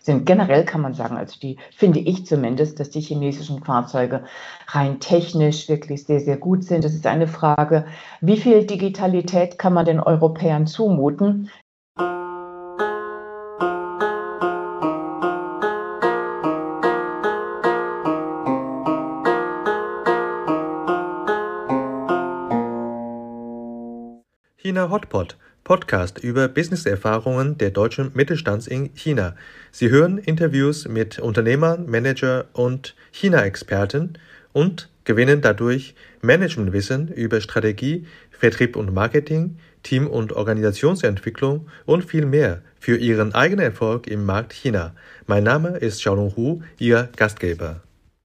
sind. Generell kann man sagen, also die finde ich zumindest, dass die chinesischen Fahrzeuge rein technisch wirklich sehr, sehr gut sind. Das ist eine Frage, wie viel Digitalität kann man den Europäern zumuten? China Hotpot, Podcast über Businesserfahrungen der deutschen Mittelstands in China. Sie hören Interviews mit Unternehmern, Manager und China-Experten und gewinnen dadurch Managementwissen über Strategie, Vertrieb und Marketing, Team- und Organisationsentwicklung und viel mehr für ihren eigenen Erfolg im Markt China. Mein Name ist Xiaolong Hu, Ihr Gastgeber.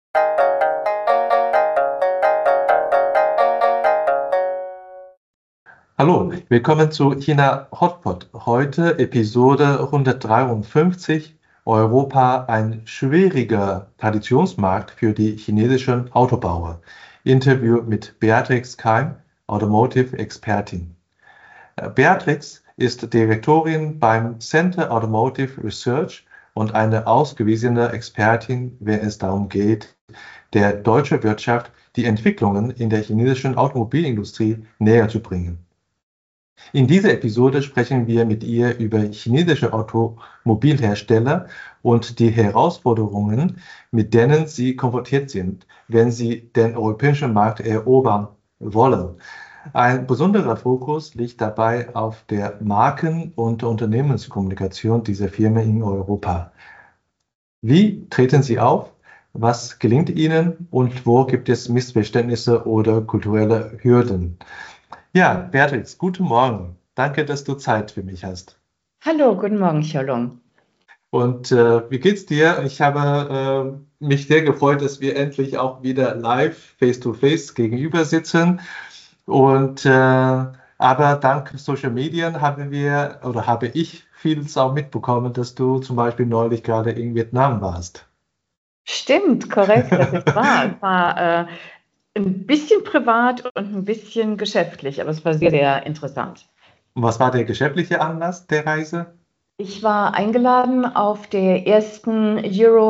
Hallo, willkommen zu China Hotpot. Heute Episode 153. Europa ein schwieriger Traditionsmarkt für die chinesischen Autobauer. Interview mit Beatrix Keim, Automotive-Expertin. Beatrix ist Direktorin beim Center Automotive Research und eine ausgewiesene Expertin, wenn es darum geht, der deutschen Wirtschaft die Entwicklungen in der chinesischen Automobilindustrie näher zu bringen. In dieser Episode sprechen wir mit ihr über chinesische Automobilhersteller und die Herausforderungen, mit denen sie konfrontiert sind, wenn sie den europäischen Markt erobern wollen. Ein besonderer Fokus liegt dabei auf der Marken- und Unternehmenskommunikation dieser Firmen in Europa. Wie treten sie auf? Was gelingt ihnen und wo gibt es Missverständnisse oder kulturelle Hürden? Ja, Beatrix, guten Morgen. Danke, dass du Zeit für mich hast. Hallo, guten Morgen, Xiaolong. Und wie geht's dir? Ich habe mich sehr gefreut, dass wir endlich auch wieder live, face-to-face gegenüber sitzen. Und aber dank Social Media habe ich vieles auch mitbekommen, dass du zum Beispiel neulich gerade in Vietnam warst. Stimmt, korrekt, das ist wahr. Es war ein bisschen privat und ein bisschen geschäftlich, aber es war sehr, sehr interessant. Und was war der geschäftliche Anlass der Reise? Ich war eingeladen auf der ersten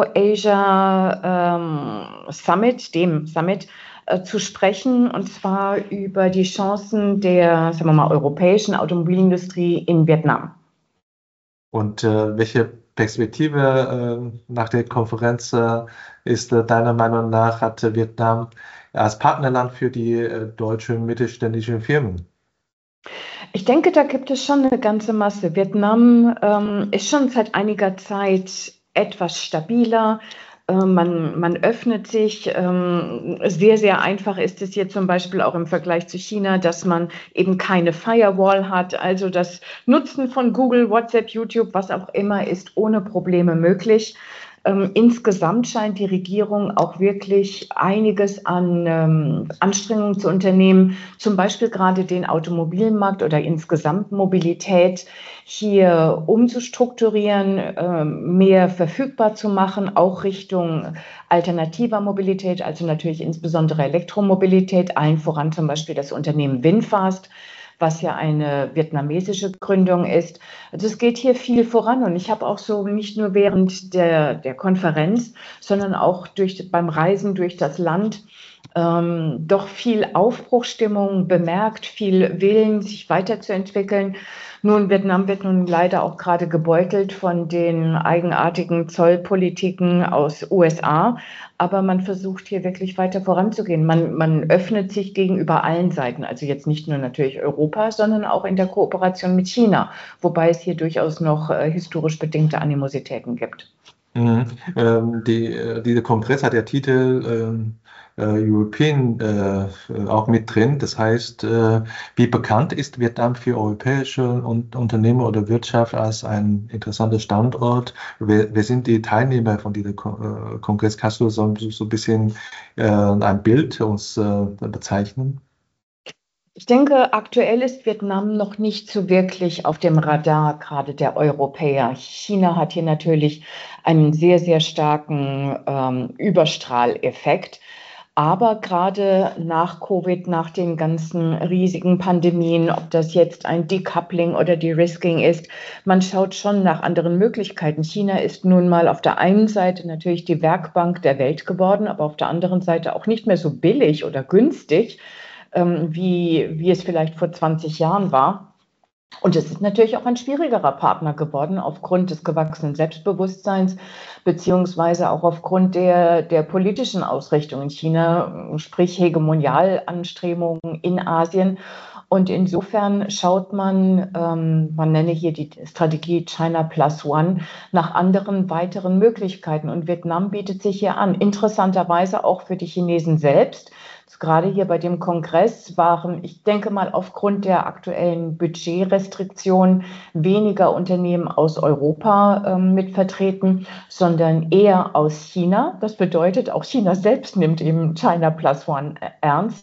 Euro-Asia Summit, dem Summit, zu sprechen, und zwar über die Chancen der, sagen wir mal, europäischen Automobilindustrie in Vietnam. Und welche Perspektive nach der Konferenz ist deiner Meinung nach, hat Vietnam als Partnerland für die deutschen mittelständischen Firmen? Ich denke, da gibt es schon eine ganze Masse. Vietnam ist schon seit einiger Zeit etwas stabiler. Man öffnet sich. Sehr, sehr einfach ist es hier zum Beispiel auch im Vergleich zu China, dass man eben keine Firewall hat. Also das Nutzen von Google, WhatsApp, YouTube, was auch immer, ist ohne Probleme möglich. Insgesamt scheint die Regierung auch wirklich einiges an Anstrengungen zu unternehmen, zum Beispiel gerade den Automobilmarkt oder insgesamt Mobilität hier umzustrukturieren, mehr verfügbar zu machen, auch Richtung alternativer Mobilität, also natürlich insbesondere Elektromobilität, allen voran zum Beispiel das Unternehmen VinFast, was ja eine vietnamesische Gründung ist. Also es geht hier viel voran, und ich habe auch so nicht nur während der Konferenz, sondern auch beim Reisen durch das Land doch viel Aufbruchsstimmung bemerkt, viel Willen, sich weiterzuentwickeln. Nun, Vietnam wird nun leider auch gerade gebeutelt von den eigenartigen Zollpolitiken aus USA, aber man versucht hier wirklich weiter voranzugehen. Man öffnet sich gegenüber allen Seiten, also jetzt nicht nur natürlich Europa, sondern auch in der Kooperation mit China, wobei es hier durchaus noch historisch bedingte Animositäten gibt. Mhm. Dieser Kongress hat der Titel European auch mit drin. Das heißt, wie bekannt ist Vietnam für europäische Unternehmen oder Wirtschaft als ein interessanter Standort? Wer sind die Teilnehmer von diesem Kongress? Kannst du so ein bisschen ein Bild uns bezeichnen? Ich denke, aktuell ist Vietnam noch nicht so wirklich auf dem Radar, gerade der Europäer. China hat hier natürlich einen sehr, sehr starken Überstrahleffekt. Aber gerade nach Covid, nach den ganzen riesigen Pandemien, ob das jetzt ein Decoupling oder De-Risking ist, man schaut schon nach anderen Möglichkeiten. China ist nun mal auf der einen Seite natürlich die Werkbank der Welt geworden, aber auf der anderen Seite auch nicht mehr so billig oder günstig, wie es vielleicht vor 20 Jahren war. Und es ist natürlich auch ein schwierigerer Partner geworden aufgrund des gewachsenen Selbstbewusstseins, beziehungsweise auch aufgrund der politischen Ausrichtung in China, sprich Hegemonialanstrengungen in Asien. Und insofern schaut man nenne hier die Strategie China Plus One, nach anderen weiteren Möglichkeiten. Und Vietnam bietet sich hier an, interessanterweise auch für die Chinesen selbst. Gerade hier bei dem Kongress waren, ich denke mal, aufgrund der aktuellen Budgetrestriktionen weniger Unternehmen aus Europa mit vertreten, sondern eher aus China. Das bedeutet, auch China selbst nimmt eben China Plus One ernst.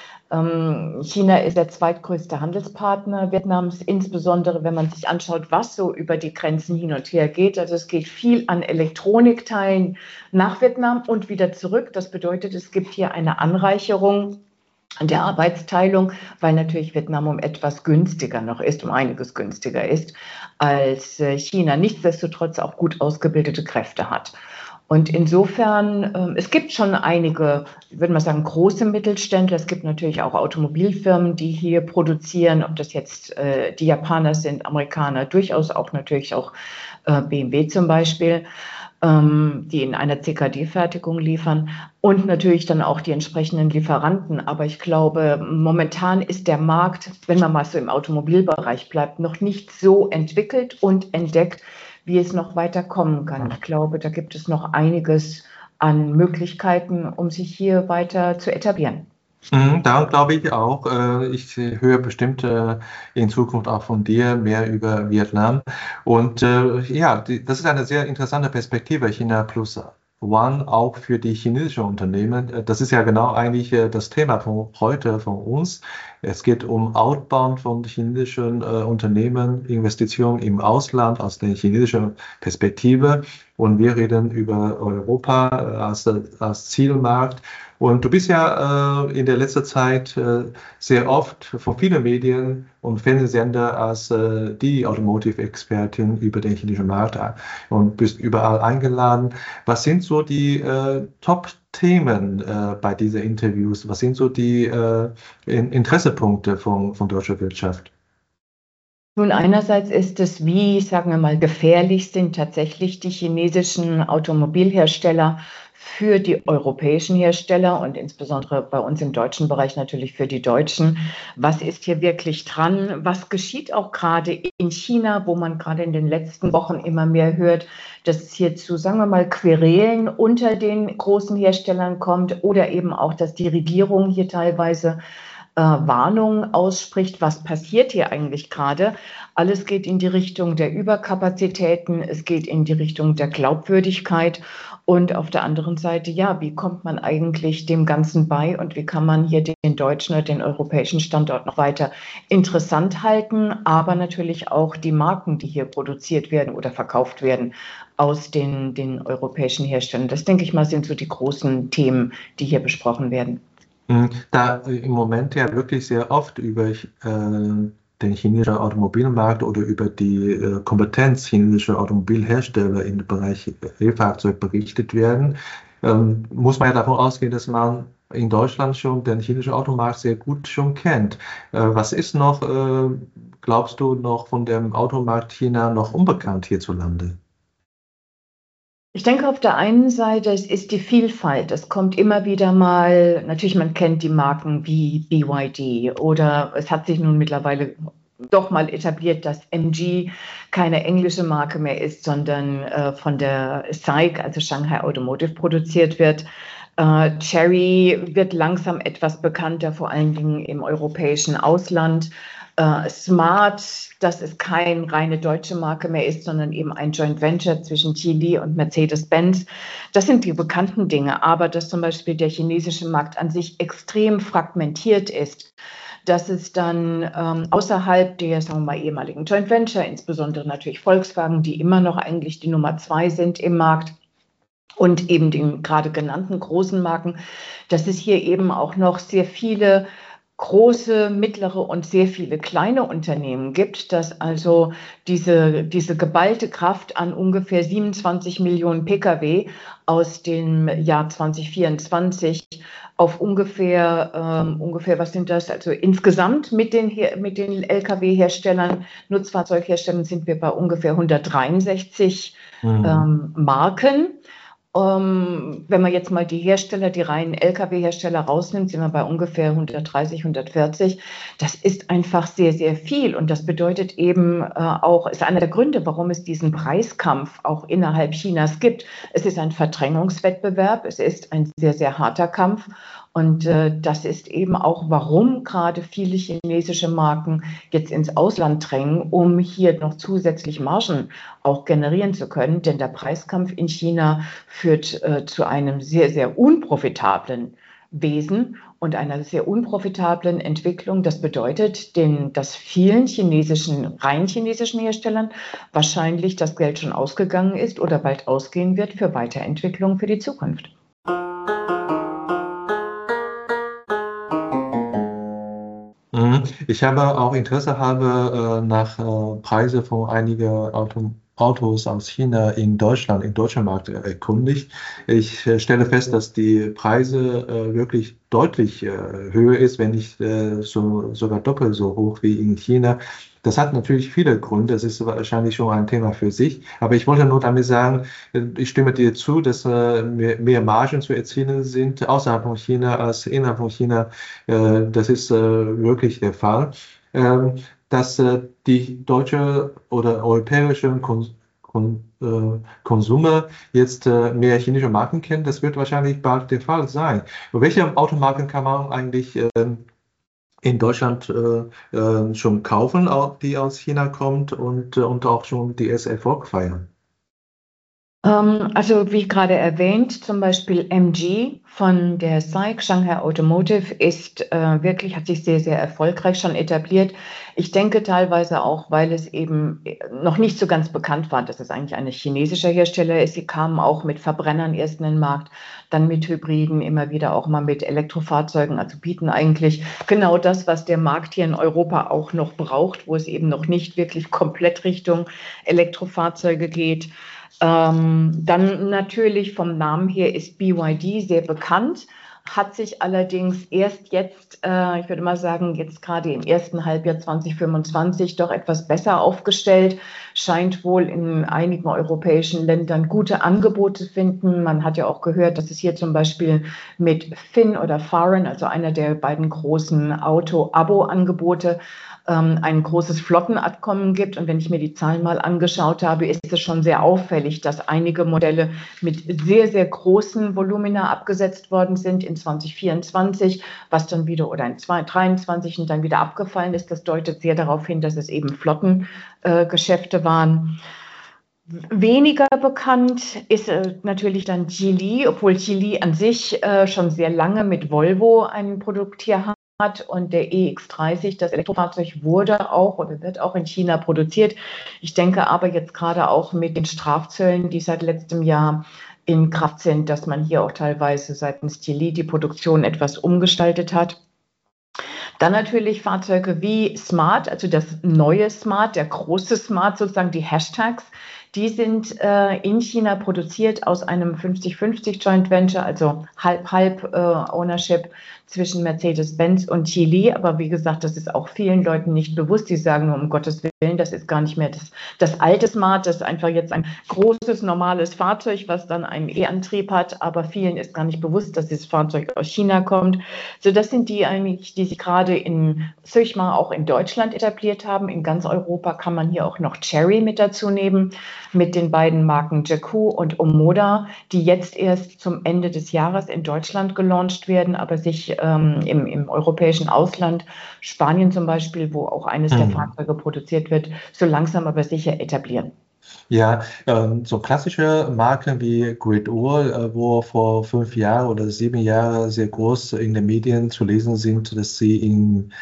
China ist der zweitgrößte Handelspartner Vietnams, insbesondere wenn man sich anschaut, was so über die Grenzen hin und her geht. Also es geht viel an Elektronikteilen nach Vietnam und wieder zurück. Das bedeutet, es gibt hier eine Anreicherung der Arbeitsteilung, weil natürlich Vietnam um etwas günstiger noch ist, um einiges günstiger ist als China. Nichtsdestotrotz auch gut ausgebildete Kräfte hat. Und insofern, es gibt schon einige, ich würde mal sagen, große Mittelständler. Es gibt natürlich auch Automobilfirmen, die hier produzieren, ob das jetzt die Japaner sind, Amerikaner, durchaus auch natürlich auch BMW zum Beispiel, die in einer CKD-Fertigung liefern und natürlich dann auch die entsprechenden Lieferanten. Aber ich glaube, momentan ist der Markt, wenn man mal so im Automobilbereich bleibt, noch nicht so entwickelt und entdeckt, wie es noch weiter kommen kann. Ich glaube, da gibt es noch einiges an Möglichkeiten, um sich hier weiter zu etablieren. Daran glaube ich auch. Ich höre bestimmt in Zukunft auch von dir mehr über Vietnam. Und ja, das ist eine sehr interessante Perspektive, China Plus One, auch für die chinesischen Unternehmen. Das ist ja genau eigentlich das Thema von heute von uns. Es geht um Outbound von chinesischen Unternehmen, Investitionen im Ausland aus der chinesischen Perspektive. Und wir reden über Europa als Zielmarkt. Und du bist ja in der letzten Zeit sehr oft von vielen Medien und Fernsehsender als die Automotive-Expertin über den chinesischen Markt und bist überall eingeladen. Was sind so die Top-Themen bei diesen Interviews? Was sind so die Interessepunkte von deutscher Wirtschaft? Nun, einerseits ist es, wie, sagen wir mal, gefährlich sind tatsächlich die chinesischen Automobilhersteller für die europäischen Hersteller und insbesondere bei uns im deutschen Bereich natürlich für die Deutschen. Was ist hier wirklich dran? Was geschieht auch gerade in China, wo man gerade in den letzten Wochen immer mehr hört, dass es hier zu, sagen wir mal, Querelen unter den großen Herstellern kommt oder eben auch, dass die Regierung hier teilweise Warnung ausspricht, was passiert hier eigentlich gerade. Alles geht in die Richtung der Überkapazitäten, es geht in die Richtung der Glaubwürdigkeit und auf der anderen Seite, ja, wie kommt man eigentlich dem Ganzen bei und wie kann man hier den deutschen oder den europäischen Standort noch weiter interessant halten, aber natürlich auch die Marken, die hier produziert werden oder verkauft werden, aus den europäischen Herstellern. Das, denke ich mal, sind so die großen Themen, die hier besprochen werden. Da im Moment ja wirklich sehr oft über den chinesischen Automobilmarkt oder über die Kompetenz chinesischer Automobilhersteller im Bereich E-Fahrzeug berichtet werden, muss man ja davon ausgehen, dass man in Deutschland schon den chinesischen Automarkt sehr gut schon kennt. Was ist noch, glaubst du, noch von dem Automarkt China noch unbekannt hierzulande? Ich denke auf der einen Seite, es ist die Vielfalt. Es kommt immer wieder mal, natürlich, man kennt die Marken wie BYD oder es hat sich nun mittlerweile doch mal etabliert, dass MG keine englische Marke mehr ist, sondern von der SAIC, also Shanghai Automotive, produziert wird. Chery wird langsam etwas bekannter, vor allen Dingen im europäischen Ausland. Smart, dass es keine reine deutsche Marke mehr ist, sondern eben ein Joint Venture zwischen Geely und Mercedes-Benz. Das sind die bekannten Dinge. Aber dass zum Beispiel der chinesische Markt an sich extrem fragmentiert ist, dass es dann außerhalb der, sagen wir mal, ehemaligen Joint Venture, insbesondere natürlich Volkswagen, die immer noch eigentlich die Nummer 2 sind im Markt, und eben den gerade genannten großen Marken, dass es hier eben auch noch sehr viele große, mittlere und sehr viele kleine Unternehmen gibt, dass also diese geballte Kraft an ungefähr 27 Millionen Pkw aus dem Jahr 2024 auf ungefähr, was sind das? Also insgesamt mit den Lkw-Herstellern, Nutzfahrzeugherstellern sind wir bei ungefähr 163 Marken. Wenn man jetzt mal die Hersteller, die reinen Lkw-Hersteller rausnimmt, sind wir bei ungefähr 130, 140. Das ist einfach sehr, sehr viel. Und das bedeutet eben auch, ist einer der Gründe, warum es diesen Preiskampf auch innerhalb Chinas gibt. Es ist ein Verdrängungswettbewerb. Es ist ein sehr, sehr harter Kampf. Und das ist eben auch, warum gerade viele chinesische Marken jetzt ins Ausland drängen, um hier noch zusätzlich Margen auch generieren zu können. Denn der Preiskampf in China führt zu einem sehr, sehr unprofitablen Wesen und einer sehr unprofitablen Entwicklung. Das bedeutet, dass vielen rein chinesischen Herstellern wahrscheinlich das Geld schon ausgegangen ist oder bald ausgehen wird für Weiterentwicklung für die Zukunft. Ich habe auch Interesse nach Preise von einigen Autos aus China in Deutschland, im deutschen Markt erkundigt. Ich stelle fest, dass die Preise wirklich deutlich höher ist, wenn nicht sogar doppelt so hoch wie in China. Das hat natürlich viele Gründe, das ist wahrscheinlich schon ein Thema für sich. Aber ich wollte nur damit sagen, ich stimme dir zu, dass mehr Margen zu erzielen sind außerhalb von China als innerhalb von China. Das ist wirklich der Fall. Dass die deutsche oder europäische Konsumer jetzt mehr chinesische Marken kennen, das wird wahrscheinlich bald der Fall sein. Und welche Automarken kann man eigentlich in Deutschland schon kaufen, die aus China kommt und auch schon die erste Erfolg feiern? Also wie gerade erwähnt, zum Beispiel MG von der SAIC, Shanghai Automotive, hat sich sehr, sehr erfolgreich schon etabliert. Ich denke teilweise auch, weil es eben noch nicht so ganz bekannt war, dass es eigentlich ein chinesischer Hersteller ist. Sie kamen auch mit Verbrennern erst in den Markt, dann mit Hybriden, immer wieder auch mal mit Elektrofahrzeugen, also bieten eigentlich genau das, was der Markt hier in Europa auch noch braucht, wo es eben noch nicht wirklich komplett Richtung Elektrofahrzeuge geht. Dann natürlich vom Namen her ist BYD sehr bekannt, hat sich allerdings erst jetzt, ich würde mal sagen, jetzt gerade im ersten Halbjahr 2025 doch etwas besser aufgestellt, scheint wohl in einigen europäischen Ländern gute Angebote zu finden. Man hat ja auch gehört, dass es hier zum Beispiel mit Finn oder Fahren, also einer der beiden großen Auto-Abo-Angebote, ein großes Flottenabkommen gibt. Und wenn ich mir die Zahlen mal angeschaut habe, ist es schon sehr auffällig, dass einige Modelle mit sehr, sehr großen Volumina abgesetzt worden sind in 2024, was dann wieder oder in 2023 und dann wieder abgefallen ist. Das deutet sehr darauf hin, dass es eben Flottengeschäfte waren. Weniger bekannt ist natürlich dann Geely, obwohl Geely an sich schon sehr lange mit Volvo ein Produkt hier hat. Und der EX30, das Elektrofahrzeug, wurde auch oder wird auch in China produziert. Ich denke aber jetzt gerade auch mit den Strafzöllen, die seit letztem Jahr in Kraft sind, dass man hier auch teilweise seitens Geely die Produktion etwas umgestaltet hat. Dann natürlich Fahrzeuge wie Smart, also das neue Smart, der große Smart, sozusagen die Hashtags. Die sind in China produziert aus einem 50-50 Joint Venture, also halb Ownership zwischen Mercedes-Benz und Geely. Aber wie gesagt, das ist auch vielen Leuten nicht bewusst. Die sagen nur, um Gottes Willen, das ist gar nicht mehr das alte Smart. Das ist einfach jetzt ein großes, normales Fahrzeug, was dann einen E-Antrieb hat. Aber vielen ist gar nicht bewusst, dass dieses Fahrzeug aus China kommt. So, das sind die eigentlich, die sich gerade sag ich mal, auch in Deutschland etabliert haben. In ganz Europa kann man hier auch noch Chery mit dazu nehmen, mit den beiden Marken Jacu und Omoda, die jetzt erst zum Ende des Jahres in Deutschland gelauncht werden, aber sich im europäischen Ausland, Spanien zum Beispiel, wo auch eines der Fahrzeuge produziert wird, so langsam aber sicher etablieren. Ja, so klassische Marken wie Great Wall, wo vor 5 Jahren oder 7 Jahren sehr groß in den Medien zu lesen sind, dass sie in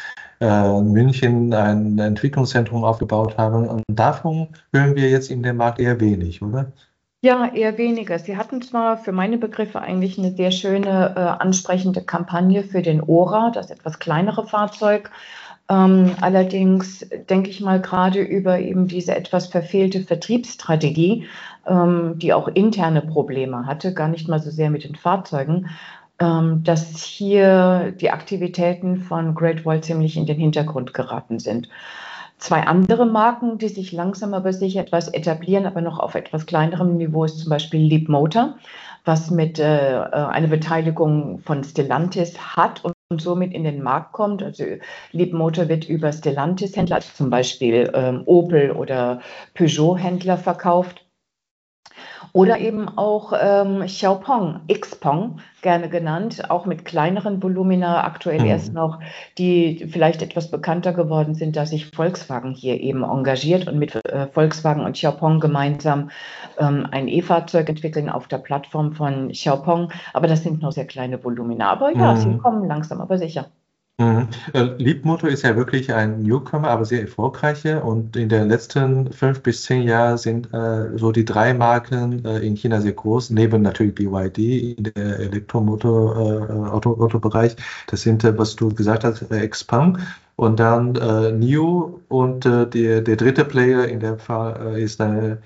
München ein Entwicklungszentrum aufgebaut haben. Und davon hören wir jetzt in dem Markt eher wenig, oder? Ja, eher weniger. Sie hatten zwar für meine Begriffe eigentlich eine sehr schöne, ansprechende Kampagne für den Ora, das etwas kleinere Fahrzeug. Allerdings denke ich mal gerade über eben diese etwas verfehlte Vertriebsstrategie, die auch interne Probleme hatte, gar nicht mal so sehr mit den Fahrzeugen, dass hier die Aktivitäten von Great Wall ziemlich in den Hintergrund geraten sind. Zwei andere Marken, die sich langsam aber sicher etwas etablieren, aber noch auf etwas kleinerem Niveau, ist zum Beispiel Leapmotor, was mit eine Beteiligung von Stellantis hat und somit in den Markt kommt. Also Leapmotor wird über Stellantis-Händler, also zum Beispiel Opel oder Peugeot-Händler verkauft. Oder eben auch Xiaopeng, Xpeng gerne genannt, auch mit kleineren Volumina, aktuell erst Mhm. noch, die vielleicht etwas bekannter geworden sind, dass sich Volkswagen hier eben engagiert und mit Volkswagen und Xiaopeng gemeinsam ein E-Fahrzeug entwickeln auf der Plattform von Xiaopeng. Aber das sind noch sehr kleine Volumina. Aber ja, sie Mhm. kommen langsam, aber sicher. Mhm. Leapmotor ist ja wirklich ein Newcomer, aber sehr erfolgreicher. Und in den letzten 5 bis 10 Jahren sind so die drei Marken in China sehr groß, neben natürlich BYD in der Autobereich. Das sind, was du gesagt hast, Xpeng und dann NIO und der dritte Player in dem Fall ist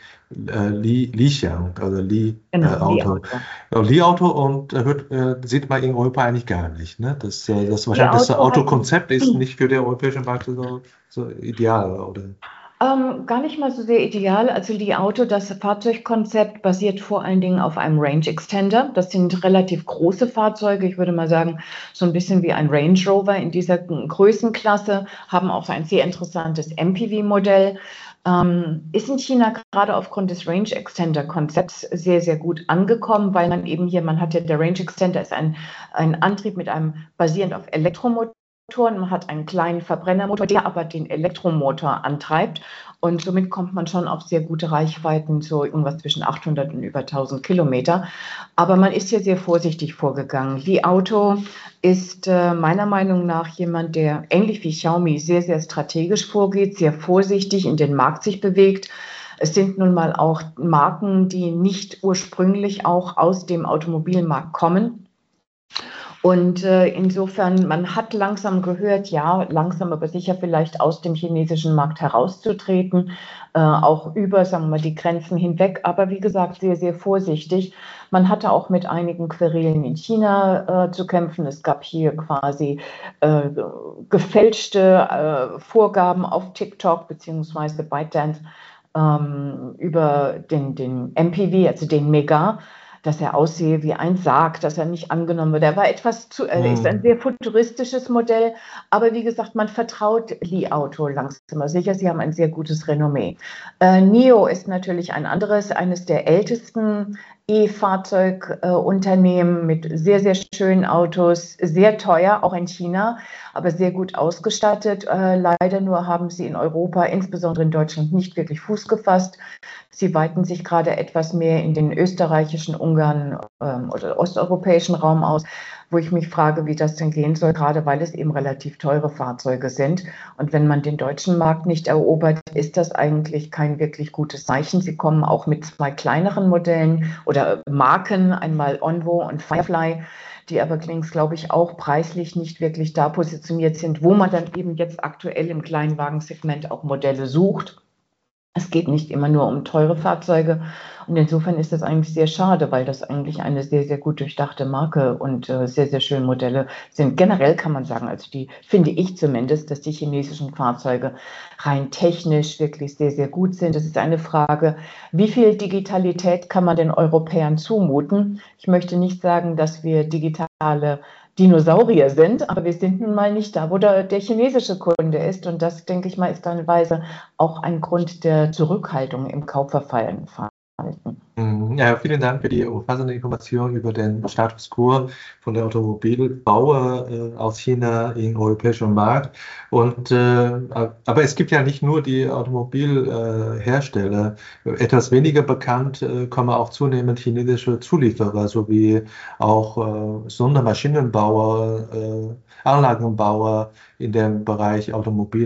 Li Xiang, also Li Genau, Li Auto. Auto. Li-Auto und sieht man in Europa eigentlich gar nicht. Ne? Das Li wahrscheinlich das Auto hat Autokonzept ist nicht für den europäischen Markt so ideal, oder? Gar nicht mal so sehr ideal. Also Li Auto, das Fahrzeugkonzept basiert vor allen Dingen auf einem Range Extender. Das sind relativ große Fahrzeuge. Ich würde mal sagen, so ein bisschen wie ein Range Rover in dieser Größenklasse, haben auch ein sehr interessantes MPV-Modell. Ist in China gerade aufgrund des Range Extender Konzepts sehr, sehr gut angekommen, weil man eben hier, man hat ja, der Range Extender ist ein Antrieb mit einem basierend auf Elektromotor. Man hat einen kleinen Verbrennermotor, der aber den Elektromotor antreibt. Und somit kommt man schon auf sehr gute Reichweiten, so irgendwas zwischen 800 und über 1000 Kilometer. Aber man ist hier sehr vorsichtig vorgegangen. Li Auto ist meiner Meinung nach jemand, der ähnlich wie Xiaomi sehr, sehr strategisch vorgeht, sehr vorsichtig in den Markt sich bewegt. Es sind nun mal auch Marken, die nicht ursprünglich auch aus dem Automobilmarkt kommen. Und insofern, man hat langsam gehört, ja, langsam aber sicher vielleicht aus dem chinesischen Markt herauszutreten, auch über, sagen wir mal, die Grenzen hinweg. Aber wie gesagt, sehr, sehr vorsichtig. Man hatte auch mit einigen Querelen in China zu kämpfen. Es gab hier quasi äh, gefälschte Vorgaben auf TikTok beziehungsweise ByteDance über den MPV, also den Mega, dass er aussehe wie ein Sarg, dass er nicht angenommen wird. Er war etwas zu, ist ein Hm. sehr futuristisches Modell, aber wie gesagt, man vertraut Li Auto langsam aber sicher. Sie haben ein sehr gutes Renommee. NIO ist natürlich ein anderes, eines der ältesten E-Fahrzeugunternehmen mit sehr, sehr schönen Autos, sehr teuer, auch in China, aber sehr gut ausgestattet. Leider nur haben sie in Europa, insbesondere in Deutschland, nicht wirklich Fuß gefasst. Sie weiten sich gerade etwas mehr in den österreichischen, Ungarn oder osteuropäischen Raum aus, wo ich mich frage, wie das denn gehen soll, gerade weil es eben relativ teure Fahrzeuge sind. Und wenn man den deutschen Markt nicht erobert, ist das eigentlich kein wirklich gutes Zeichen. Sie kommen auch mit zwei kleineren Modellen oder Marken, einmal Onvo und Firefly, die aber allerdings, glaube ich, auch preislich nicht wirklich da positioniert sind, wo man dann eben jetzt aktuell im Kleinwagensegment auch Modelle sucht. Es geht nicht immer nur um teure Fahrzeuge. Und insofern ist das eigentlich sehr schade, weil das eigentlich eine sehr, sehr gut durchdachte Marke und sehr, sehr schöne Modelle sind. Generell kann man sagen, also die finde ich zumindest, dass die chinesischen Fahrzeuge rein technisch wirklich sehr, sehr gut sind. Es ist eine Frage, wie viel Digitalität kann man den Europäern zumuten? Ich möchte nicht sagen, dass wir digitale Dinosaurier sind, aber wir sind nun mal nicht da, wo der chinesische Kunde ist. Und das, denke ich mal, ist teilweise auch ein Grund der Zurückhaltung im Kaufverhalten. Ja, vielen Dank für die umfassende Information über den Status quo von der Automobilbauer aus China im europäischen Markt. Aber es gibt ja nicht nur die Automobilhersteller. Etwas weniger bekannt kommen auch zunehmend chinesische Zulieferer sowie auch Sondermaschinenbauer, Anlagenbauer in dem Bereich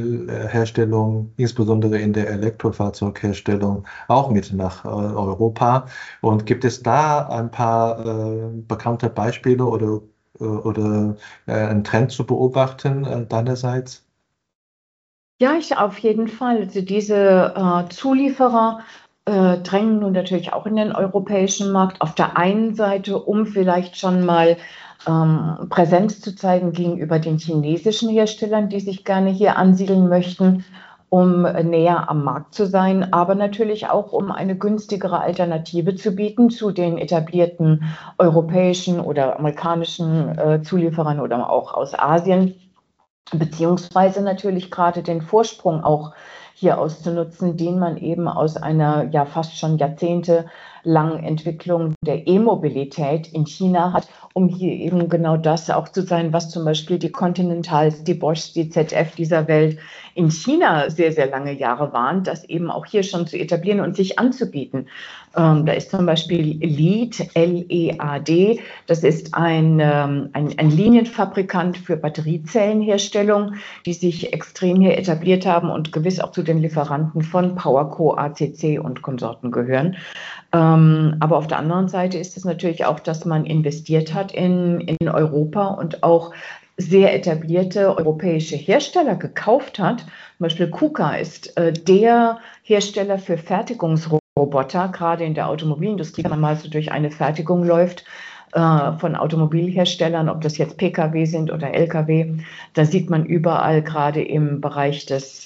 Automobilherstellung, insbesondere in der Elektrofahrzeugherstellung, auch mit nach Europa. Europa. Und gibt es da ein paar bekannte Beispiele oder einen Trend zu beobachten deinerseits? Ja, ich auf jeden Fall. Also diese Zulieferer drängen nun natürlich auch in den europäischen Markt. Auf der einen Seite, um vielleicht schon mal Präsenz zu zeigen gegenüber den chinesischen Herstellern, die sich gerne hier ansiedeln möchten, um näher am Markt zu sein, aber natürlich auch, um eine günstigere Alternative zu bieten zu den etablierten europäischen oder amerikanischen Zulieferern oder auch aus Asien, beziehungsweise natürlich gerade den Vorsprung auch hier auszunutzen, den man eben aus einer ja fast schon jahrzehntelangen Entwicklung der E-Mobilität in China hat, um hier eben genau das auch zu sein, was zum Beispiel die Continentals, die Boschs, die ZF dieser Welt in China sehr, sehr lange Jahre waren, das eben auch hier schon zu etablieren und sich anzubieten. Da ist zum Beispiel LEAD, L-E-A-D, das ist ein Linienfabrikant für Batteriezellenherstellung, die sich extrem hier etabliert haben und gewiss auch zu den Lieferanten von PowerCo, ACC und Konsorten gehören. Aber auf der anderen Seite ist es natürlich auch, dass man investiert hat in Europa und auch sehr etablierte europäische Hersteller gekauft hat. Zum Beispiel KUKA ist der Hersteller für Fertigungsroboter, gerade in der Automobilindustrie, wenn man mal so durch eine Fertigung läuft von Automobilherstellern, ob das jetzt Pkw sind oder Lkw, da sieht man überall gerade im Bereich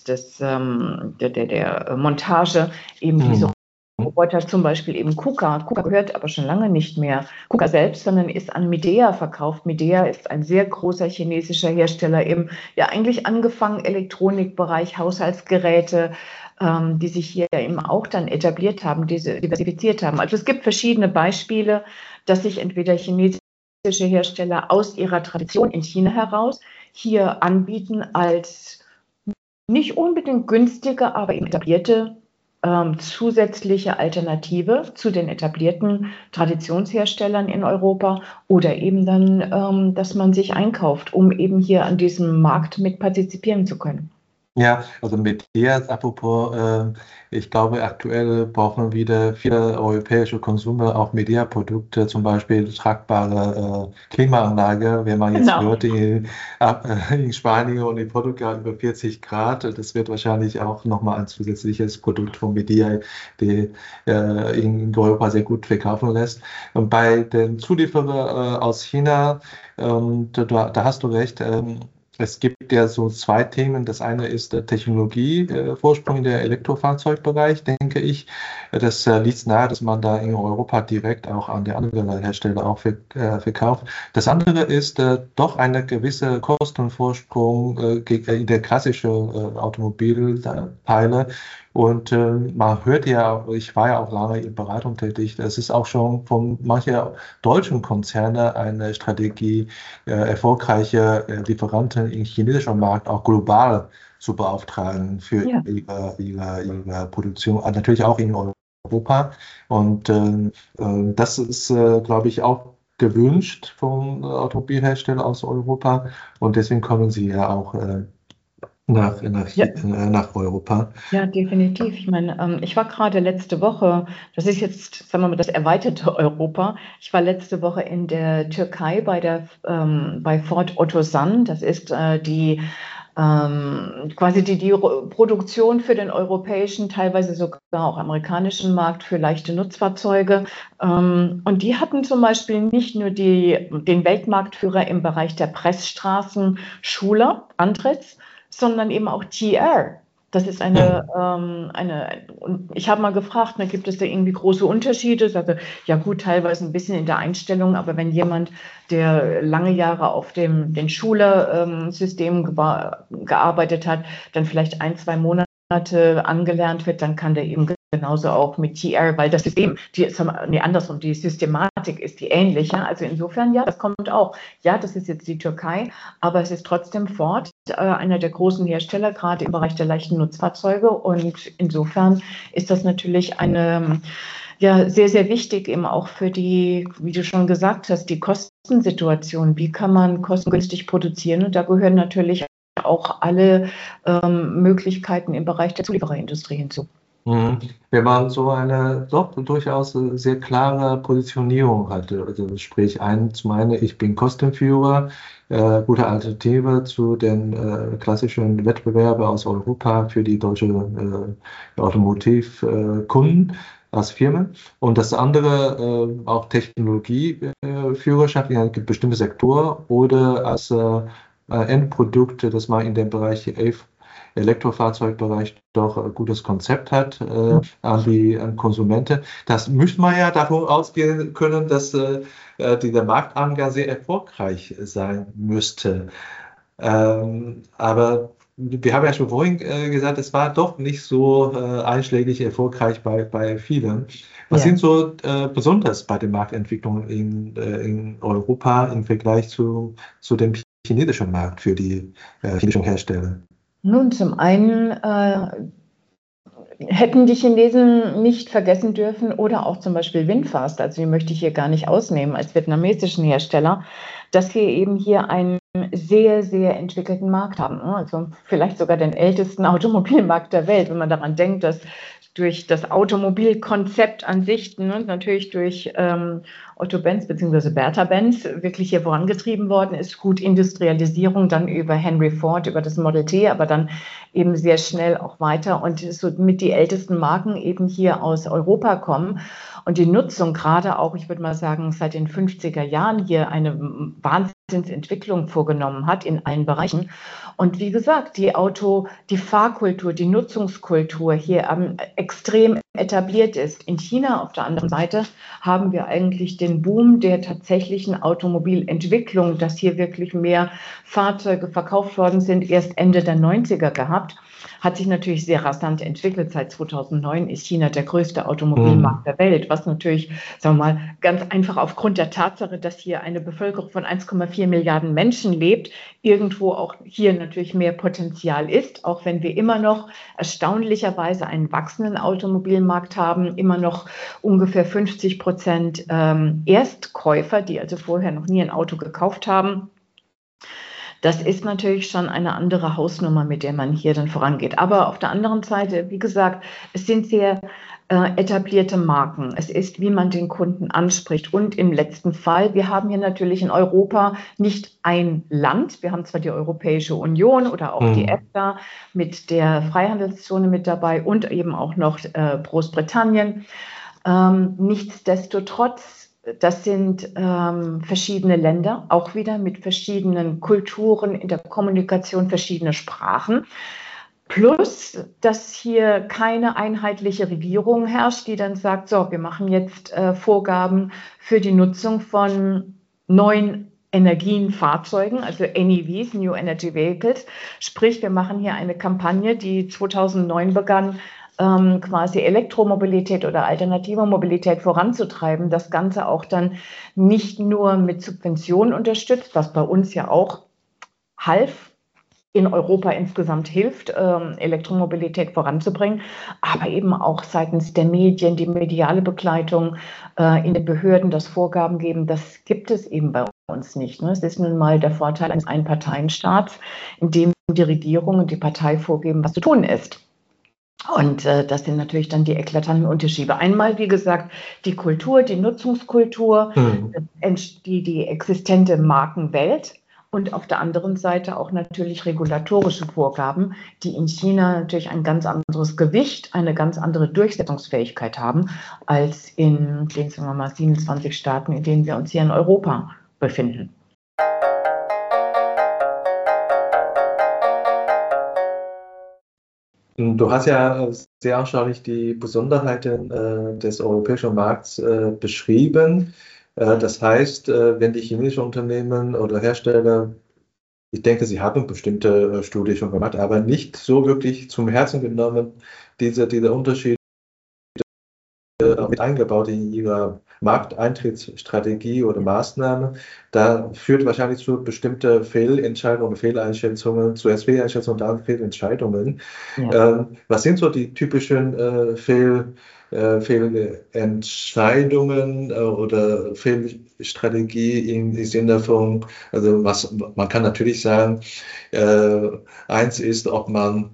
der Montage eben diese Roboter, zum Beispiel eben KUKA. KUKA gehört aber schon lange nicht mehr KUKA selbst, sondern ist an Midea verkauft. Midea ist ein sehr großer chinesischer Hersteller, eben ja eigentlich angefangen Elektronikbereich, Haushaltsgeräte, die sich hier eben auch dann etabliert haben, diese diversifiziert haben. Also es gibt verschiedene Beispiele, dass sich entweder chinesische Hersteller aus ihrer Tradition in China heraus hier anbieten als nicht unbedingt günstige, aber eben etablierte zusätzliche Alternative zu den etablierten Traditionsherstellern in Europa oder eben dann, dass man sich einkauft, um eben hier an diesem Markt mit partizipieren zu können. Ja, also mit der, apropos, ich glaube, aktuell brauchen wieder viele europäische Konsumer auch Media-Produkte, zum Beispiel tragbare Klimaanlage. Wenn man jetzt Genau. hört, in Spanien und in Portugal über 40 Grad, das wird wahrscheinlich auch nochmal ein zusätzliches Produkt von Media, die in Europa sehr gut verkaufen lässt. Und bei den Zulieferern aus China, da hast du recht. Es gibt ja so zwei Themen. Das eine ist der Technologievorsprung in der Elektrofahrzeugbereich, denke ich. Das liegt nahe, dass man da in Europa direkt auch an die anderen Hersteller auch verkauft. Das andere ist doch eine gewisse Kostenvorsprung in der klassischen Automobilteile. Und man hört ja, ich war ja auch lange in Beratung tätig, das ist auch schon von mancher deutschen Konzerne eine Strategie, erfolgreiche Lieferanten im chinesischen Markt auch global zu beauftragen für Ja. ihre Produktion, natürlich auch in Europa. Und das ist, glaube ich, auch gewünscht von Automobilherstellern aus Europa. Und deswegen kommen sie ja auch Ja, nach Europa. ja, definitiv. Ich meine, ich war gerade letzte Woche, das ist jetzt, sagen wir mal, das erweiterte Europa. Ich war letzte Woche in der Türkei bei Ford Otosan. Das ist quasi die Produktion für den europäischen, teilweise sogar auch amerikanischen Markt für leichte Nutzfahrzeuge. Und die hatten zum Beispiel nicht nur den Weltmarktführer im Bereich der Pressstraßen Schuler, Antritts, sondern eben auch TR. Das ist und ich habe mal gefragt, gibt es da irgendwie große Unterschiede? Ich sagte, ja gut, teilweise ein bisschen in der Einstellung, aber wenn jemand, der lange Jahre auf den Schule-System gearbeitet hat, dann vielleicht 1, 2 Monate angelernt wird, dann kann der eben genauso auch mit TR, weil das System, andersrum, die Systematik ist die ähnliche. Also insofern, ja, das kommt auch. Ja, das ist jetzt die Türkei, aber es ist trotzdem Ford, einer der großen Hersteller, gerade im Bereich der leichten Nutzfahrzeuge. Und insofern ist das natürlich ja, sehr, sehr wichtig eben auch für die, wie du schon gesagt hast, die Kostensituation. Wie kann man kostengünstig produzieren? Und da gehören natürlich auch alle Möglichkeiten im Bereich der Zuliefererindustrie hinzu. Mhm. Wenn man so eine doch durchaus sehr klare Positionierung hatte, also sprich zum einen, ich bin Kostenführer, gute Alternative zu den klassischen Wettbewerben aus Europa für die deutsche Automotivkunden als Firmen und das andere auch Technologieführerschaft in einem bestimmten Sektor oder als Endprodukte, dass man in dem Bereich Elektrofahrzeugbereich doch ein gutes Konzept hat an Konsumenten. Das müsste man ja davon ausgehen können, dass dieser Marktangang sehr erfolgreich sein müsste. Aber wir haben ja schon vorhin gesagt, es war doch nicht so einschlägig erfolgreich bei vielen. Was Ja. sind so besonders bei der Marktentwicklung in Europa im Vergleich zu dem chinesischen Markt für die chinesischen Hersteller? Nun, zum einen hätten die Chinesen nicht vergessen dürfen oder auch zum Beispiel Winfast, also die möchte ich hier gar nicht ausnehmen als vietnamesischen Hersteller, dass wir eben hier einen sehr, sehr entwickelten Markt haben. Also vielleicht sogar den ältesten Automobilmarkt der Welt, wenn man daran denkt, dass durch das Automobilkonzept an sich, natürlich durch Otto Benz bzw. Bertha Benz wirklich hier vorangetrieben worden ist. Gut, Industrialisierung dann über Henry Ford, über das Model T, aber dann eben sehr schnell auch weiter und so mit die ältesten Marken eben hier aus Europa kommen. Und die Nutzung gerade auch, ich würde mal sagen, seit den 50er Jahren hier eine Wahnsinnsentwicklung vorgenommen hat in allen Bereichen. Und wie gesagt, die Fahrkultur, die Nutzungskultur hier extrem etabliert ist. In China auf der anderen Seite haben wir eigentlich den Boom der tatsächlichen Automobilentwicklung, dass hier wirklich mehr Fahrzeuge verkauft worden sind, erst Ende der 90er gehabt. Hat sich natürlich sehr rasant entwickelt. Seit 2009 ist China der größte Automobilmarkt der Welt, was natürlich, sagen wir mal, ganz einfach aufgrund der Tatsache, dass hier eine Bevölkerung von 1,4 Milliarden Menschen lebt, irgendwo auch hier natürlich mehr Potenzial ist, auch wenn wir immer noch erstaunlicherweise einen wachsenden Automobilmarkt haben, immer noch ungefähr 50% Erstkäufer, die also vorher noch nie ein Auto gekauft haben. Das ist natürlich schon eine andere Hausnummer, mit der man hier dann vorangeht. Aber auf der anderen Seite, wie gesagt, es sind sehr etablierte Marken. Es ist, wie man den Kunden anspricht. Und im letzten Fall, wir haben hier natürlich in Europa nicht ein Land. Wir haben zwar die Europäische Union oder auch die EFTA mit der Freihandelszone mit dabei und eben auch noch Großbritannien. Nichtsdestotrotz, das sind verschiedene Länder, auch wieder mit verschiedenen Kulturen in der Kommunikation, verschiedene Sprachen. Plus, dass hier keine einheitliche Regierung herrscht, die dann sagt, so, wir machen jetzt Vorgaben für die Nutzung von neuen Energienfahrzeugen, also NEVs, New Energy Vehicles. Sprich, wir machen hier eine Kampagne, die 2009 begann, quasi Elektromobilität oder alternative Mobilität voranzutreiben. Das Ganze auch dann nicht nur mit Subventionen unterstützt, was bei uns ja auch half, in Europa insgesamt hilft, Elektromobilität voranzubringen, aber eben auch seitens der Medien, die mediale Begleitung in den Behörden, das Vorgaben geben, das gibt es eben bei uns nicht. Es ist nun mal der Vorteil eines Einparteienstaats, in dem die Regierung und die Partei vorgeben, was zu tun ist. Und das sind natürlich dann die eklatanten Unterschiede. Einmal, wie gesagt, die Kultur, die Nutzungskultur, die existente Markenwelt und auf der anderen Seite auch natürlich regulatorische Vorgaben, die in China natürlich ein ganz anderes Gewicht, eine ganz andere Durchsetzungsfähigkeit haben als in den, sagen wir mal, 27 Staaten, in denen wir uns hier in Europa befinden. Du hast ja sehr anschaulich die Besonderheiten des europäischen Markts beschrieben. Das heißt, wenn die chinesischen Unternehmen oder Hersteller, ich denke, sie haben bestimmte Studien schon gemacht, aber nicht so wirklich zum Herzen genommen, diese Unterschiede mit eingebaut in ihrer Markteintrittsstrategie oder Maßnahme. Da führt wahrscheinlich zu bestimmten Fehlentscheidungen, Fehleinschätzungen, zuerst Fehleinschätzungen und dann Fehlentscheidungen. Ja. Was sind so die typischen Fehlentscheidungen fehlende Entscheidungen oder Fehlstrategie im Sinne von, also man kann natürlich sagen, eins ist, ob man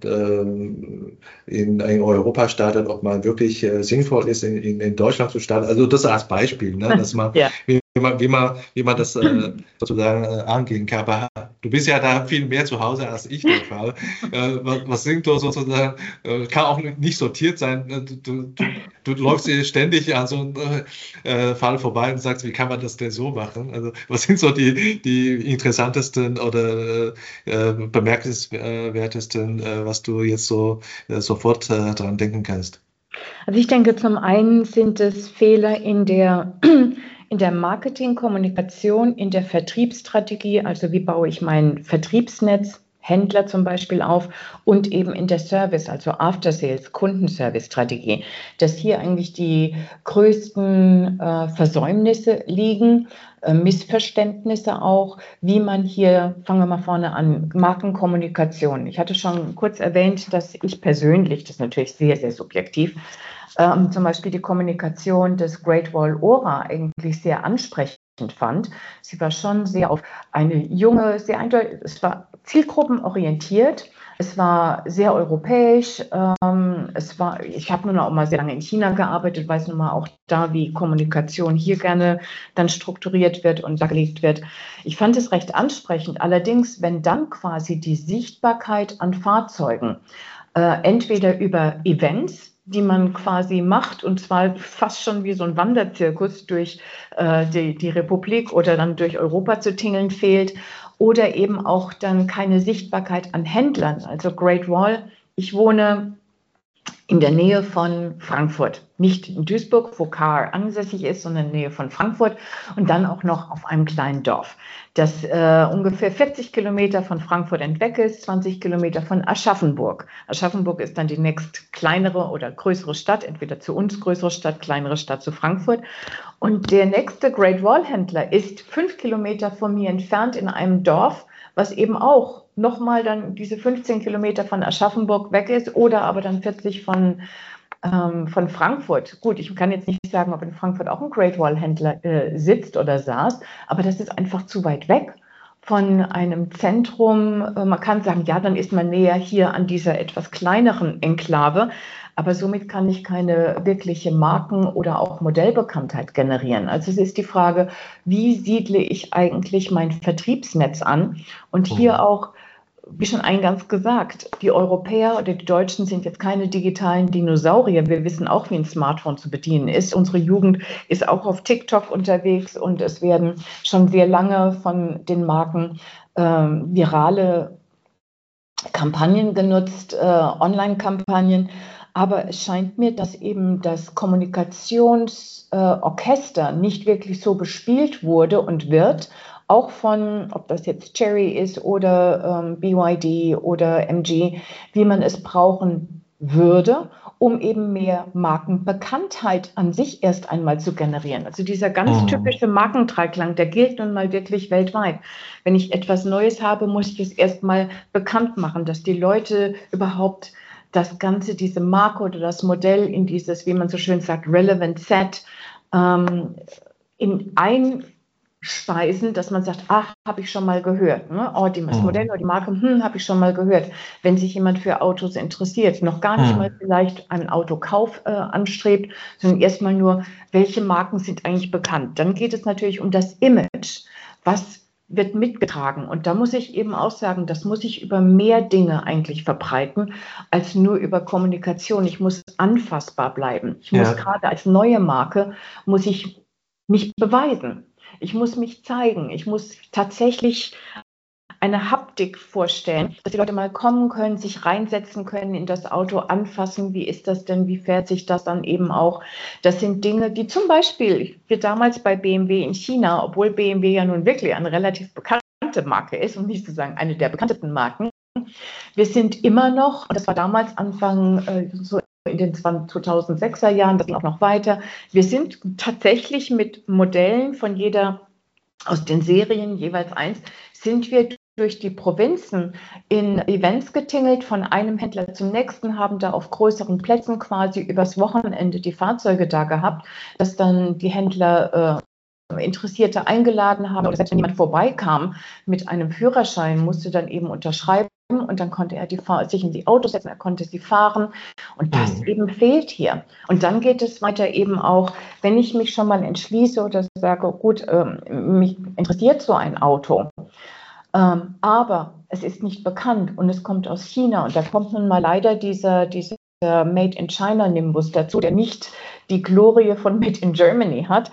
in Europa startet, ob man wirklich sinnvoll ist, in Deutschland zu starten. Also das als Beispiel, ne, dass man, Ja. wie man das sozusagen angehen kann. Aber du bist ja da viel mehr zu Hause als ich der Fall. Was sind da sozusagen, kann auch nicht sortiert sein. Du läufst hier ständig an so einem Fall vorbei und sagst, wie kann man das denn so machen? Also was sind so die interessantesten oder bemerkenswertesten, was du jetzt so sofort dran denken kannst? Also ich denke, zum einen sind es Fehler in der Marketing-Kommunikation, in der Vertriebsstrategie, also wie baue ich mein Vertriebsnetz, Händler zum Beispiel auf, und eben in der Service, also After-Sales, Kundenservice-Strategie, dass hier eigentlich die größten Versäumnisse liegen, Missverständnisse auch, wie man hier, fangen wir mal vorne an, Markenkommunikation. Ich hatte schon kurz erwähnt, dass ich persönlich, das ist natürlich sehr, sehr subjektiv, zum Beispiel die Kommunikation des Great Wall Ora eigentlich sehr ansprechend fand. Sie war schon sehr auf eine junge, sehr eindeutig, es war zielgruppenorientiert, es war sehr europäisch, ich habe nun auch mal sehr lange in China gearbeitet, weiß nun mal auch da, wie Kommunikation hier gerne dann strukturiert wird und dargelegt wird. Ich fand es recht ansprechend, allerdings, wenn dann quasi die Sichtbarkeit an Fahrzeugen entweder über Events, die man quasi macht, und zwar fast schon wie so ein Wanderzirkus durch die Republik oder dann durch Europa zu tingeln fehlt, oder eben auch dann keine Sichtbarkeit an Händlern. Also Great Wall, ich wohne in der Nähe von Frankfurt, nicht in Duisburg, wo Car ansässig ist, sondern in der Nähe von Frankfurt und dann auch noch auf einem kleinen Dorf, das ungefähr 40 Kilometer von Frankfurt entweg ist, 20 Kilometer von Aschaffenburg. Aschaffenburg ist dann die nächst kleinere oder größere Stadt, entweder zu uns größere Stadt, kleinere Stadt zu Frankfurt. Und der nächste Great Wall Händler ist 5 Kilometer von mir entfernt in einem Dorf, was eben auch nochmal dann diese 15 Kilometer von Aschaffenburg weg ist oder aber dann 40 von Frankfurt. Gut, ich kann jetzt nicht sagen, ob in Frankfurt auch ein Great Wall Händler sitzt oder saß, aber das ist einfach zu weit weg von einem Zentrum. Man kann sagen, ja, dann ist man näher hier an dieser etwas kleineren Enklave, aber somit kann ich keine wirkliche Marken- oder auch Modellbekanntheit generieren. Also es ist die Frage, wie siedle ich eigentlich mein Vertriebsnetz an? Und hier auch, wie schon eingangs gesagt, die Europäer oder die Deutschen sind jetzt keine digitalen Dinosaurier. Wir wissen auch, wie ein Smartphone zu bedienen ist. Unsere Jugend ist auch auf TikTok unterwegs und es werden schon sehr lange von den Marken virale Kampagnen genutzt, Online-Kampagnen. Aber es scheint mir, dass eben das Kommunikationsorchester nicht wirklich so bespielt wurde und wird, auch von, ob das jetzt Cherry ist oder BYD oder MG, wie man es brauchen würde, um eben mehr Markenbekanntheit an sich erst einmal zu generieren. Also dieser ganz typische Markendreiklang, der gilt nun mal wirklich weltweit. Wenn ich etwas Neues habe, muss ich es erstmal bekannt machen, dass die Leute überhaupt das Ganze, diese Marke oder das Modell in dieses, wie man so schön sagt, Relevant Set in einspeisen, dass man sagt, ach, habe ich schon mal gehört. Ne? Oh, das Modell oder die Marke, habe ich schon mal gehört. Wenn sich jemand für Autos interessiert, noch gar nicht mal vielleicht einen Autokauf anstrebt, sondern erstmal nur, welche Marken sind eigentlich bekannt. Dann geht es natürlich um das Image, was wird mitgetragen. Und da muss ich eben auch sagen, das muss ich über mehr Dinge eigentlich verbreiten, als nur über Kommunikation. Ich muss anfassbar bleiben. Ich muss gerade als neue Marke, muss ich mich beweisen. Ich muss mich zeigen. Ich muss tatsächlich eine Haptik vorstellen, dass die Leute mal kommen können, sich reinsetzen können in das Auto, anfassen, wie ist das denn, wie fährt sich das dann eben auch. Das sind Dinge, die zum Beispiel, wir damals bei BMW in China, obwohl BMW ja nun wirklich eine relativ bekannte Marke ist, um nicht zu sagen eine der bekanntesten Marken, wir sind immer noch, und das war damals Anfang so in den 2006er Jahren, das ging auch noch weiter, wir sind tatsächlich mit Modellen von jeder, aus den Serien jeweils eins, sind wir durch die Provinzen in Events getingelt, von einem Händler zum nächsten, haben da auf größeren Plätzen quasi übers Wochenende die Fahrzeuge da gehabt, dass dann die Händler Interessierte eingeladen haben, oder selbst wenn jemand vorbeikam mit einem Führerschein, musste dann eben unterschreiben und dann konnte er sich in die Autos setzen, er konnte sie fahren und das eben fehlt hier. Und dann geht es weiter eben auch, wenn ich mich schon mal entschließe oder sage, gut, mich interessiert so ein Auto, aber es ist nicht bekannt und es kommt aus China und da kommt nun mal leider dieser Made in China Nimbus dazu, der nicht die Glorie von Made in Germany hat.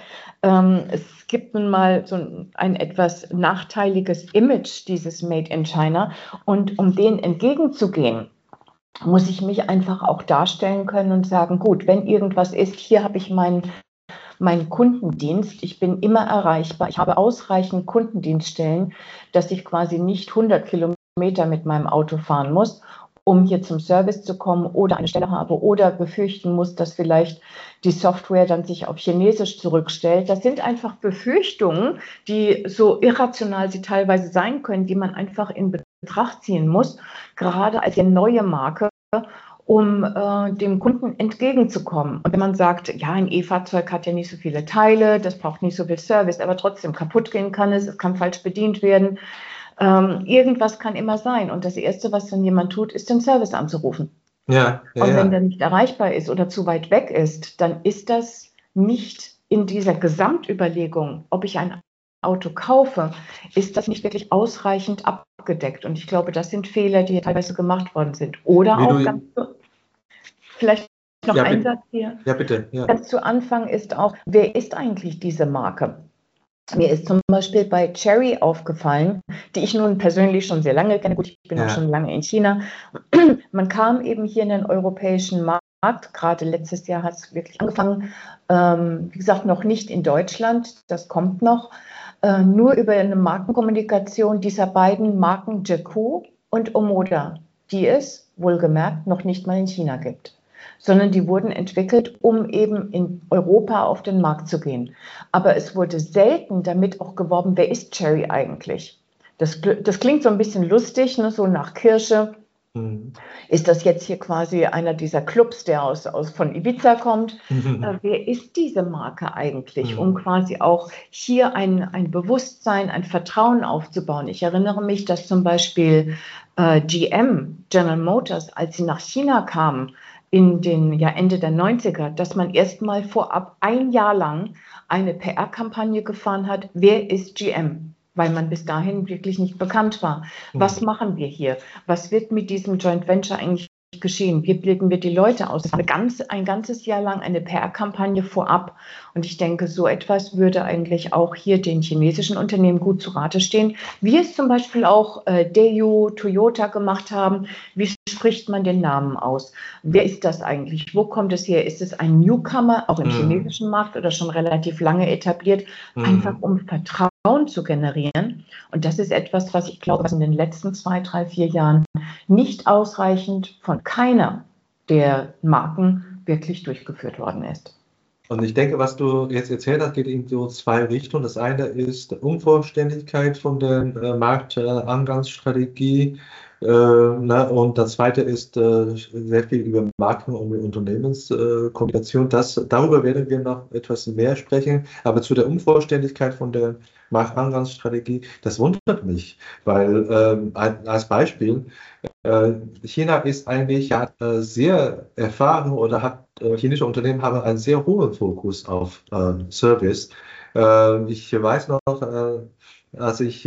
Es gibt nun mal so ein etwas nachteiliges Image dieses Made in China und um dem entgegenzugehen, muss ich mich einfach auch darstellen können und sagen, gut, wenn irgendwas ist, hier habe ich meinen Kundendienst, ich bin immer erreichbar, ich habe ausreichend Kundendienststellen, dass ich quasi nicht 100 Kilometer mit meinem Auto fahren muss, um hier zum Service zu kommen oder eine Stelle habe oder befürchten muss, dass vielleicht die Software dann sich auf Chinesisch zurückstellt. Das sind einfach Befürchtungen, die so irrational sie teilweise sein können, die man einfach in Betracht ziehen muss, gerade als eine neue Marke, um dem Kunden entgegenzukommen. Und wenn man sagt, ja, ein E-Fahrzeug hat ja nicht so viele Teile, das braucht nicht so viel Service, aber trotzdem kaputt gehen kann es kann falsch bedient werden. Irgendwas kann immer sein. Und das Erste, was dann jemand tut, ist, den Service anzurufen. Ja, Und wenn der nicht erreichbar ist oder zu weit weg ist, dann ist das nicht in dieser Gesamtüberlegung, ob ich ein Auto kaufe, ist das nicht wirklich ausreichend abgedeckt. Und ich glaube, das sind Fehler, die teilweise gemacht worden sind. Oder Wie auch du, vielleicht noch ja, ein bitte, Satz hier. ja, bitte, ja. Ganz zu Anfang ist auch, wer ist eigentlich diese Marke? Mir ist zum Beispiel bei Chery aufgefallen, die ich nun persönlich schon sehr lange kenne. Gut, ich bin auch schon lange in China. Man kam eben hier in den europäischen Markt, gerade letztes Jahr hat es wirklich angefangen, wie gesagt, noch nicht in Deutschland, das kommt noch, nur über eine Markenkommunikation dieser beiden Marken Jeku und Omoda, die es wohlgemerkt noch nicht mal in China gibt, sondern die wurden entwickelt, um eben in Europa auf den Markt zu gehen. Aber es wurde selten damit auch geworben, wer ist Chery eigentlich? Das klingt so ein bisschen lustig, ne, so nach Kirsche. Ist das jetzt hier quasi einer dieser Clubs, der von Ibiza kommt? Wer ist diese Marke eigentlich, um quasi auch hier ein Bewusstsein, ein Vertrauen aufzubauen? Ich erinnere mich, dass zum Beispiel GM, General Motors, als sie nach China kamen, in den Ende der 90er, dass man erstmal vorab ein Jahr lang eine PR-Kampagne gefahren hat, wer ist GM? Weil man bis dahin wirklich nicht bekannt war. Was machen wir hier? Was wird mit diesem Joint Venture eigentlich geschehen? Wie bilden wir die Leute aus? Das war ein ganzes Jahr lang eine PR-Kampagne vorab. Und ich denke, so etwas würde eigentlich auch hier den chinesischen Unternehmen gut zu Rate stehen, wie es zum Beispiel auch Daewoo, Toyota gemacht haben. Wie spricht man den Namen aus? Wer ist das eigentlich? Wo kommt es her? Ist es ein Newcomer, auch im chinesischen Markt oder schon relativ lange etabliert? Einfach um Vertrauen zu generieren. Und das ist etwas, was ich glaube, was in den letzten 2, 3, 4 Jahren nicht ausreichend von keiner der Marken wirklich durchgeführt worden ist. Und ich denke, was du jetzt erzählt hast, geht in so zwei Richtungen. Das eine ist Unvollständigkeit von der Marktangangsstrategie. Und das zweite ist sehr viel über Marken- und Unternehmenskommunikation. Darüber werden wir noch etwas mehr sprechen. Aber zu der Unvollständigkeit von der Marktangangsstrategie, das wundert mich, weil als Beispiel, China ist eigentlich sehr erfahren oder chinesische Unternehmen haben einen sehr hohen Fokus auf Service. Ich weiß noch, als ich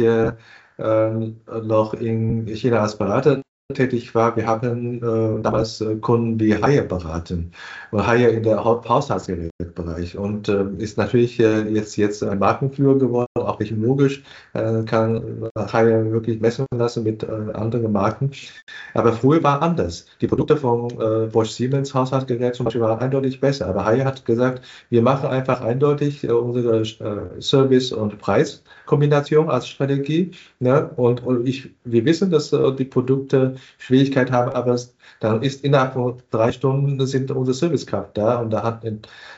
noch in China als Berater tätig war, wir haben damals Kunden wie Haier beraten. Und Haier in der Haushaltsgerätebereich und ist natürlich jetzt ein Markenführer geworden, auch technologisch kann Haier wirklich messen lassen mit anderen Marken. Aber früher war anders. Die Produkte von Bosch Siemens Haushaltsgerät zum Beispiel waren eindeutig besser. Aber Haier hat gesagt, wir machen einfach eindeutig unsere Service- und Preiskombination als Strategie. Ne? Und wir wissen, dass die Produkte Schwierigkeit haben, aber dann ist innerhalb von 3 Stunden sind unsere Servicekraft da und da hat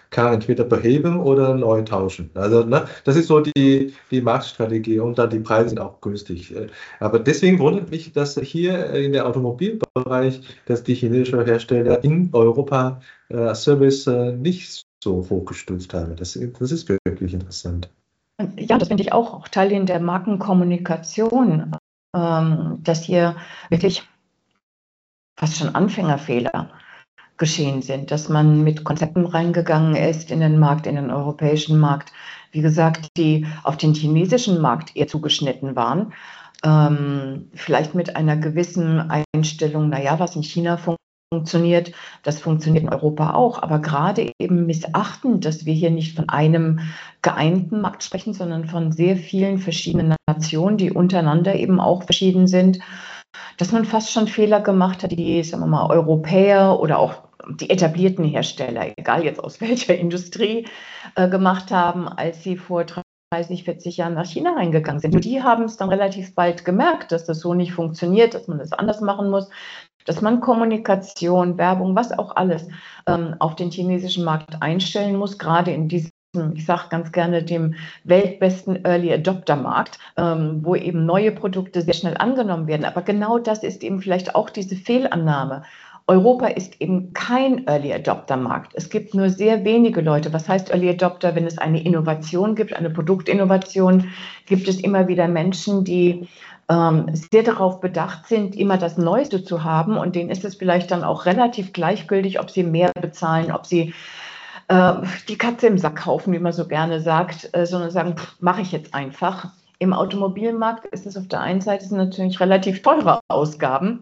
kann entweder beheben oder neu tauschen. Also ne, das ist so die Marktstrategie und dann die Preise sind auch günstig. Aber deswegen wundert mich, dass hier in der Automobilbereich, dass die chinesischen Hersteller in Europa Service nicht so hochgestuft haben. Das ist wirklich interessant. Ja, das finde ich auch Teil in der Markenkommunikation, dass hier wirklich fast schon Anfängerfehler geschehen sind, dass man mit Konzepten reingegangen ist in den Markt, in den europäischen Markt, wie gesagt, die auf den chinesischen Markt eher zugeschnitten waren, vielleicht mit einer gewissen Einstellung, naja, was in China funktioniert, das funktioniert in Europa auch, aber gerade eben missachten, dass wir hier nicht von einem geeinten Markt sprechen, sondern von sehr vielen verschiedenen Nationen, die untereinander eben auch verschieden sind, dass man fast schon Fehler gemacht hat, die, sagen wir mal, Europäer oder auch die etablierten Hersteller, egal jetzt aus welcher Industrie, gemacht haben, als sie vor 30, 40 Jahren nach China reingegangen sind. Und die haben es dann relativ bald gemerkt, dass das so nicht funktioniert, dass man das anders machen muss, dass man Kommunikation, Werbung, was auch alles auf den chinesischen Markt einstellen muss, gerade in diesem, ich sage ganz gerne, dem weltbesten Early Adopter Markt, wo eben neue Produkte sehr schnell angenommen werden. Aber genau das ist eben vielleicht auch diese Fehlannahme. Europa ist eben kein Early Adopter Markt. Es gibt nur sehr wenige Leute. Was heißt Early Adopter? Wenn es eine Innovation gibt, eine Produktinnovation, gibt es immer wieder Menschen, die sehr darauf bedacht sind, immer das Neueste zu haben. Und denen ist es vielleicht dann auch relativ gleichgültig, ob sie mehr bezahlen, ob sie die Katze im Sack kaufen, wie man so gerne sagt, sondern sagen, mache ich jetzt einfach. Im Automobilmarkt ist es auf der einen Seite natürlich relativ teure Ausgaben.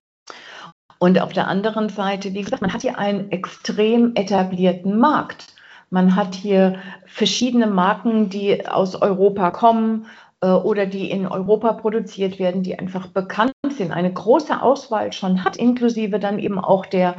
Und auf der anderen Seite, wie gesagt, man hat hier einen extrem etablierten Markt. Man hat hier verschiedene Marken, die aus Europa kommen oder die in Europa produziert werden, die einfach bekannt sind, eine große Auswahl schon hat, inklusive dann eben auch der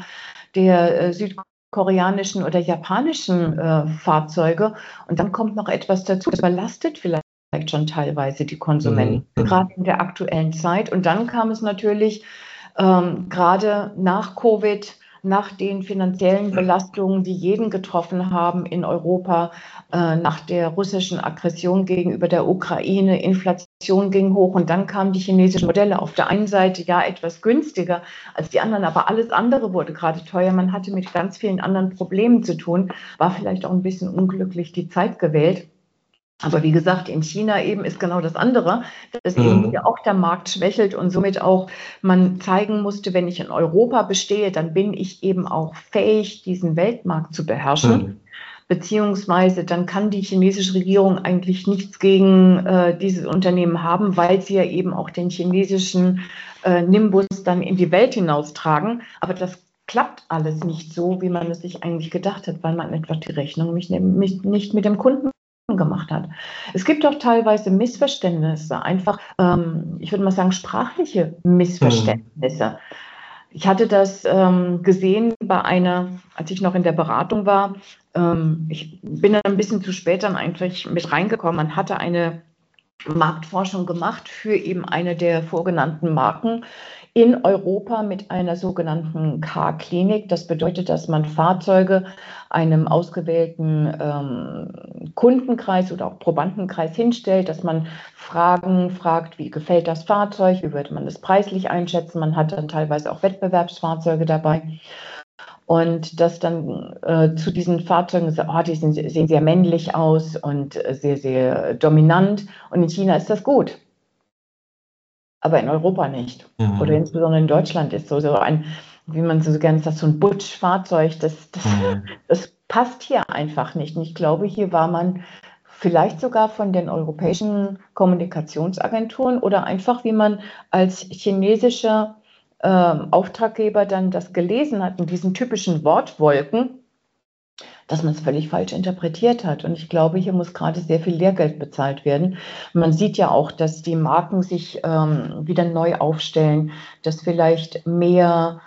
südkoreanischen oder japanischen Fahrzeuge. Und dann kommt noch etwas dazu, das überlastet vielleicht schon teilweise die Konsumenten, gerade in der aktuellen Zeit. Und dann kam es natürlich gerade nach Covid, nach den finanziellen Belastungen, die jeden getroffen haben in Europa, nach der russischen Aggression gegenüber der Ukraine, Inflation ging hoch und dann kamen die chinesischen Modelle auf der einen Seite ja etwas günstiger als die anderen, aber alles andere wurde gerade teuer. Man hatte mit ganz vielen anderen Problemen zu tun, war vielleicht auch ein bisschen unglücklich die Zeit gewählt. Aber wie gesagt, in China eben ist genau das andere, dass eben hier auch der Markt schwächelt und somit auch man zeigen musste, wenn ich in Europa bestehe, dann bin ich eben auch fähig, diesen Weltmarkt zu beherrschen. Beziehungsweise dann kann die chinesische Regierung eigentlich nichts gegen dieses Unternehmen haben, weil sie ja eben auch den chinesischen Nimbus dann in die Welt hinaustragen. Aber das klappt alles nicht so, wie man es sich eigentlich gedacht hat, weil man einfach die Rechnung nicht mit dem Kunden gemacht hat. Es gibt auch teilweise Missverständnisse, einfach, ich würde mal sagen, sprachliche Missverständnisse. Ich hatte das gesehen bei einer, als ich noch in der Beratung war, ich bin ein bisschen zu spät dann eigentlich mit reingekommen. Man hatte eine Marktforschung gemacht für eben eine der vorgenannten Marken in Europa mit einer sogenannten Car-Klinik. Das bedeutet, dass man Fahrzeuge einem ausgewählten Kundenkreis oder auch Probandenkreis hinstellt, dass man Fragen fragt, wie gefällt das Fahrzeug, wie würde man das preislich einschätzen. Man hat dann teilweise auch Wettbewerbsfahrzeuge dabei. Und dass dann zu diesen Fahrzeugen, die sehen sehr männlich aus und sehr, sehr dominant. Und in China ist das gut. Aber in Europa nicht. Oder insbesondere in Deutschland ist so ein, wie man so gerne sagt, so ein Butch-Fahrzeug, das passt hier einfach nicht. Und ich glaube, hier war man vielleicht sogar von den europäischen Kommunikationsagenturen oder einfach, wie man als chinesischer Auftraggeber dann das gelesen hat, in diesen typischen Wortwolken, dass man es völlig falsch interpretiert hat. Und ich glaube, hier muss gerade sehr viel Lehrgeld bezahlt werden. Man sieht ja auch, dass die Marken sich wieder neu aufstellen, dass vielleicht mehr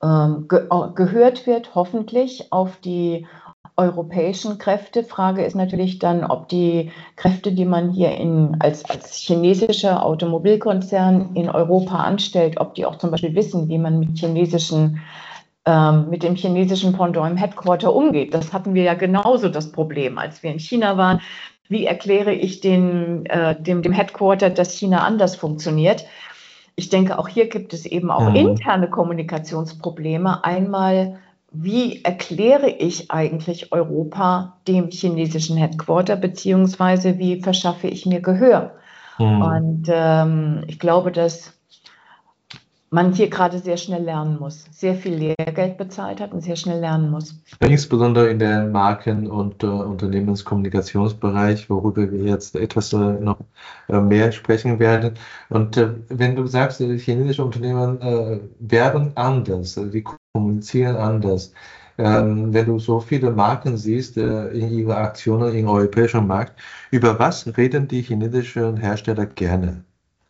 gehört wird, hoffentlich, auf die europäischen Kräfte. Frage ist natürlich dann, ob die Kräfte, die man hier als chinesischer Automobilkonzern in Europa anstellt, ob die auch zum Beispiel wissen, wie man mit chinesischen mit dem chinesischen Pendant im Headquarter umgeht. Das hatten wir ja genauso das Problem, als wir in China waren. Wie erkläre ich dem Headquarter, dass China anders funktioniert? Ich denke, auch hier gibt es eben auch interne Kommunikationsprobleme. Einmal, wie erkläre ich eigentlich Europa dem chinesischen Headquarter, beziehungsweise wie verschaffe ich mir Gehör? Und ich glaube, dass man hier gerade sehr schnell lernen muss, sehr viel Lehrgeld bezahlt hat und sehr schnell lernen muss. Insbesondere in der Marken- und Unternehmenskommunikationsbereich, worüber wir jetzt etwas noch mehr sprechen werden. Und wenn du sagst, chinesische Unternehmen werden anders, die kommunizieren anders. Wenn du so viele Marken siehst in ihrer Aktionen im europäischen Markt, über was reden die chinesischen Hersteller gerne?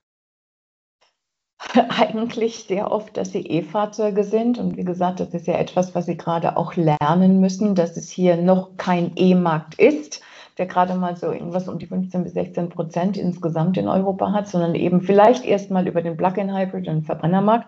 Eigentlich sehr oft, dass sie E-Fahrzeuge sind. Und wie gesagt, das ist ja etwas, was sie gerade auch lernen müssen, dass es hier noch kein E-Markt ist, der gerade mal so irgendwas um die 15-16% insgesamt in Europa hat, sondern eben vielleicht erstmal über den Plug-in-Hybrid und Verbrennermarkt.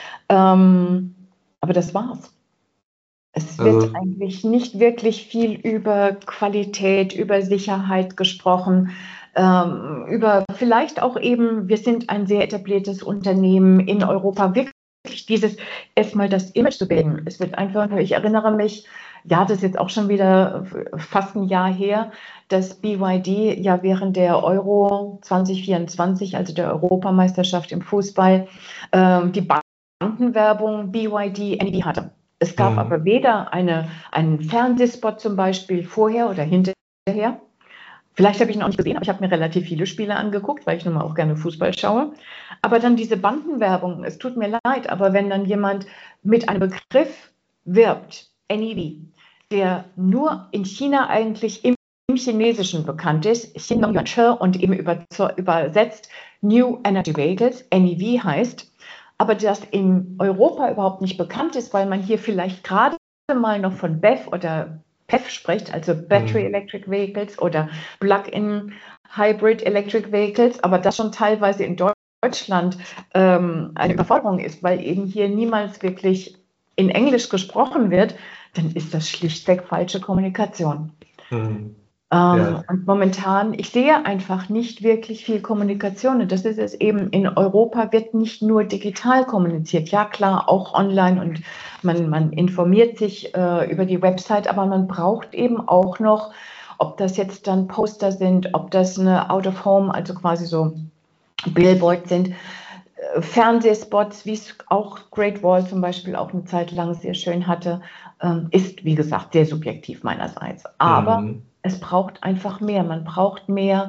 Aber das war's. Es wird eigentlich nicht wirklich viel über Qualität, über Sicherheit gesprochen, über vielleicht auch eben, wir sind ein sehr etabliertes Unternehmen in Europa, wirklich dieses erstmal das Image zu bilden. Es wird einfach, ich erinnere mich, ja, das ist jetzt auch schon wieder fast ein Jahr her, dass BYD ja während der Euro 2024, also der Europameisterschaft im Fußball, die Bandenwerbung BYD NEV hatte. Es gab aber weder einen Fernsehspot zum Beispiel vorher oder hinterher. Vielleicht habe ich ihn auch nicht gesehen, aber ich habe mir relativ viele Spiele angeguckt, weil ich nun mal auch gerne Fußball schaue. Aber dann diese Bandenwerbung, es tut mir leid, aber wenn dann jemand mit einem Begriff wirbt, NEV, der nur in China eigentlich im Chinesischen bekannt ist, und eben übersetzt New Energy Vehicles, NEV heißt, aber das in Europa überhaupt nicht bekannt ist, weil man hier vielleicht gerade mal noch von BEV oder PEV spricht, also Battery Electric Vehicles oder Plug-in Hybrid Electric Vehicles, aber das schon teilweise in Deutschland eine Überforderung ist, weil eben hier niemals wirklich in Englisch gesprochen wird, dann ist das schlichtweg falsche Kommunikation. Ja. Und momentan, ich sehe einfach nicht wirklich viel Kommunikation. Und das ist es eben, in Europa wird nicht nur digital kommuniziert. Ja, klar, auch online und man informiert sich über die Website, aber man braucht eben auch noch, ob das jetzt dann Poster sind, ob das eine Out-of-Home, also quasi so Billboards sind, Fernsehspots, wie es auch Great Wall zum Beispiel auch eine Zeit lang sehr schön hatte, ist, wie gesagt, sehr subjektiv meinerseits. Aber es braucht einfach mehr. Man braucht mehr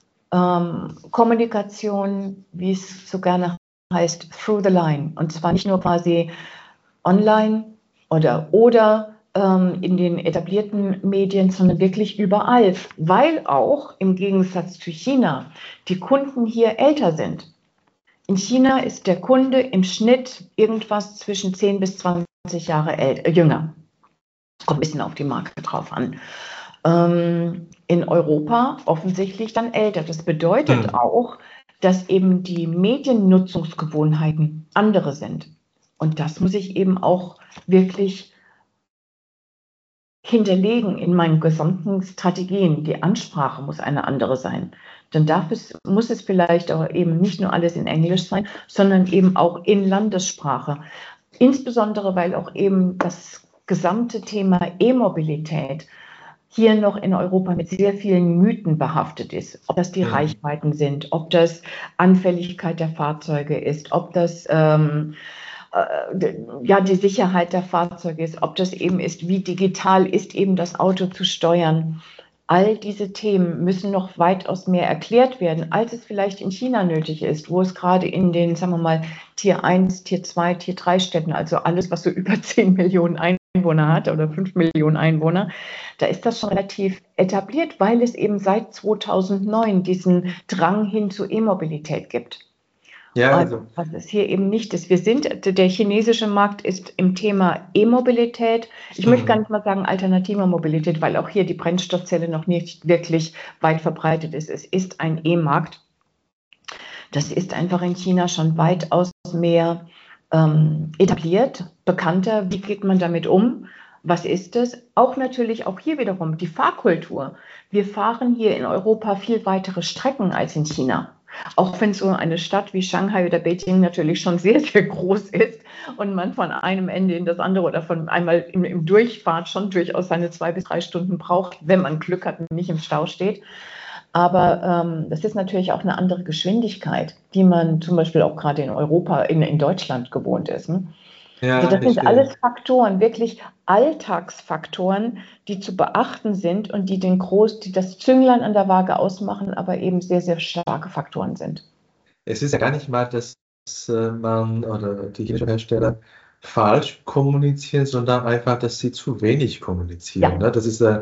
Kommunikation, wie es so gerne heißt, through the line. Und zwar nicht nur quasi online oder in den etablierten Medien, sondern wirklich überall, weil auch im Gegensatz zu China die Kunden hier älter sind. In China ist der Kunde im Schnitt irgendwas zwischen 10 bis 20 Jahre jünger. Kommt ein bisschen auf die Marke drauf an. In Europa offensichtlich dann älter. Das bedeutet auch, dass eben die Mediennutzungsgewohnheiten andere sind. Und das muss ich eben auch wirklich hinterlegen in meinen gesamten Strategien. Die Ansprache muss eine andere sein. Dann muss es vielleicht auch eben nicht nur alles in Englisch sein, sondern eben auch in Landessprache. Insbesondere, weil auch eben das gesamte Thema E-Mobilität hier noch in Europa mit sehr vielen Mythen behaftet ist. Ob das die Reichweiten sind, ob das Anfälligkeit der Fahrzeuge ist, ob das die Sicherheit der Fahrzeuge ist, ob das eben ist, wie digital ist eben das Auto zu steuern. All diese Themen müssen noch weitaus mehr erklärt werden, als es vielleicht in China nötig ist, wo es gerade in den, sagen wir mal, Tier 1, Tier 2, Tier 3 Städten, also alles, was so über 10 Millionen Einwohner hat oder 5 Millionen Einwohner, da ist das schon relativ etabliert, weil es eben seit 2009 diesen Drang hin zur E-Mobilität gibt. Ja, also. Was es hier eben nicht ist. Der chinesische Markt ist im Thema E-Mobilität, ich möchte gar nicht mal sagen alternative Mobilität, weil auch hier die Brennstoffzelle noch nicht wirklich weit verbreitet ist. Es ist ein E-Markt. Das ist einfach in China schon weitaus mehr etabliert, bekannter. Wie geht man damit um? Was ist es? Auch natürlich, auch hier wiederum die Fahrkultur. Wir fahren hier in Europa viel weitere Strecken als in China. Auch wenn so eine Stadt wie Shanghai oder Beijing natürlich schon sehr, sehr groß ist und man von einem Ende in das andere oder von einmal im Durchfahrt schon durchaus seine 2 bis 3 Stunden braucht, wenn man Glück hat und nicht im Stau steht. Aber das ist natürlich auch eine andere Geschwindigkeit, die man zum Beispiel auch gerade in Europa, in Deutschland gewohnt ist. Ne? Also Ja, das sind verstehe. alles Faktoren, wirklich Alltagsfaktoren, die zu beachten sind und die das Zünglein an der Waage ausmachen, aber eben sehr, sehr starke Faktoren sind. Es ist ja gar nicht mal, dass man oder die chinesischen Hersteller falsch kommunizieren, sondern einfach, dass sie zu wenig kommunizieren. Ja, Ne?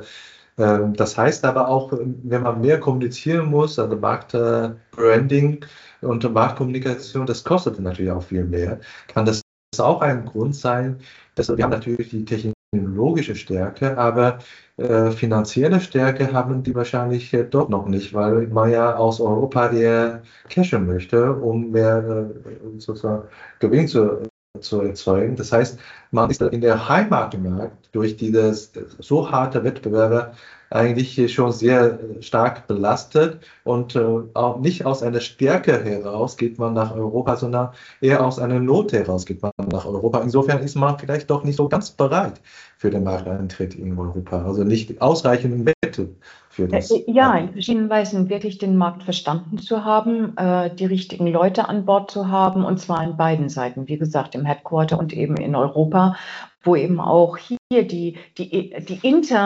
Das heißt aber auch, wenn man mehr kommunizieren muss, also Marktbranding und Marktkommunikation, das kostet natürlich auch viel mehr. Kann das auch ein Grund sein, dass wir haben natürlich die technologische Stärke, aber finanzielle Stärke haben die wahrscheinlich dort noch nicht, weil man ja aus Europa eher cashen möchte, um mehr sozusagen Gewinn zu erzeugen. Das heißt, man ist in der Heimatmarkt durch dieses so harte Wettbewerbe eigentlich schon sehr stark belastet und auch nicht aus einer Stärke heraus geht man nach Europa, sondern eher aus einer Not heraus geht man nach Europa. Insofern ist man vielleicht doch nicht so ganz bereit für den Markteintritt in Europa, also nicht ausreichend im Wette für das. Ja, in verschiedenen Weisen wirklich den Markt verstanden zu haben, die richtigen Leute an Bord zu haben, und zwar an beiden Seiten, wie gesagt, im Headquarter und eben in Europa, wo eben auch hier die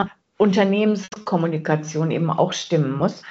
Interunternehmenskommunikation eben auch stimmen muss,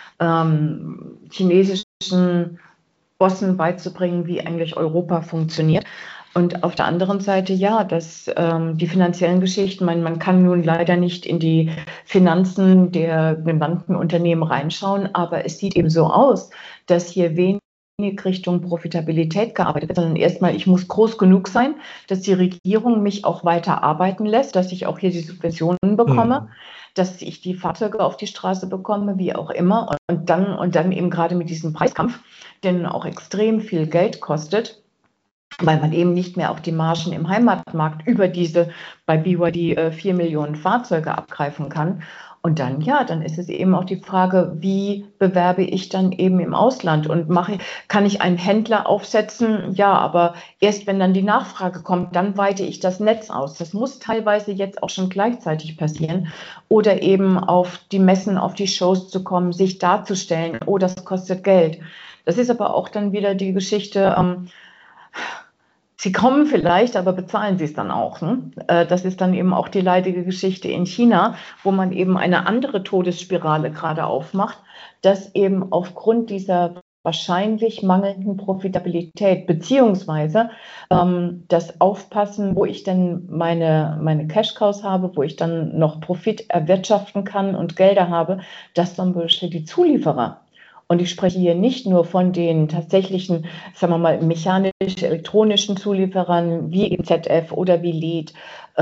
chinesischen Bossen beizubringen, wie eigentlich Europa funktioniert. Und auf der anderen Seite, ja, die finanziellen Geschichten, man kann nun leider nicht in die Finanzen der genannten Unternehmen reinschauen, aber es sieht eben so aus, dass hier wenig Richtung Profitabilität gearbeitet wird, sondern erstmal, ich muss groß genug sein, dass die Regierung mich auch weiter arbeiten lässt, dass ich auch hier die Subventionen bekomme, Hm. dass ich die Fahrzeuge auf die Straße bekomme, wie auch immer. Und dann eben gerade mit diesem Preiskampf, der auch extrem viel Geld kostet, weil man eben nicht mehr auch die Margen im Heimatmarkt über diese bei BYD 4 Millionen Fahrzeuge abgreifen kann. Und dann, ja, dann ist es eben auch die Frage, wie bewerbe ich dann eben im Ausland und kann ich einen Händler aufsetzen? Ja, aber erst wenn dann die Nachfrage kommt, dann weite ich das Netz aus. Das muss teilweise jetzt auch schon gleichzeitig passieren oder eben auf die Messen, auf die Shows zu kommen, sich darzustellen. Oh, das kostet Geld. Das ist aber auch dann wieder die Geschichte, Sie kommen vielleicht, aber bezahlen Sie es dann auch. Ne? Das ist dann eben auch die leidige Geschichte in China, wo man eben eine andere Todesspirale gerade aufmacht, dass eben aufgrund dieser wahrscheinlich mangelnden Profitabilität beziehungsweise das Aufpassen, wo ich denn meine Cash-Cows habe, wo ich dann noch Profit erwirtschaften kann und Gelder habe, dass zum Beispiel die Zulieferer, und ich spreche hier nicht nur von den tatsächlichen, sagen wir mal, mechanisch-elektronischen Zulieferern wie eben ZF oder wie LED,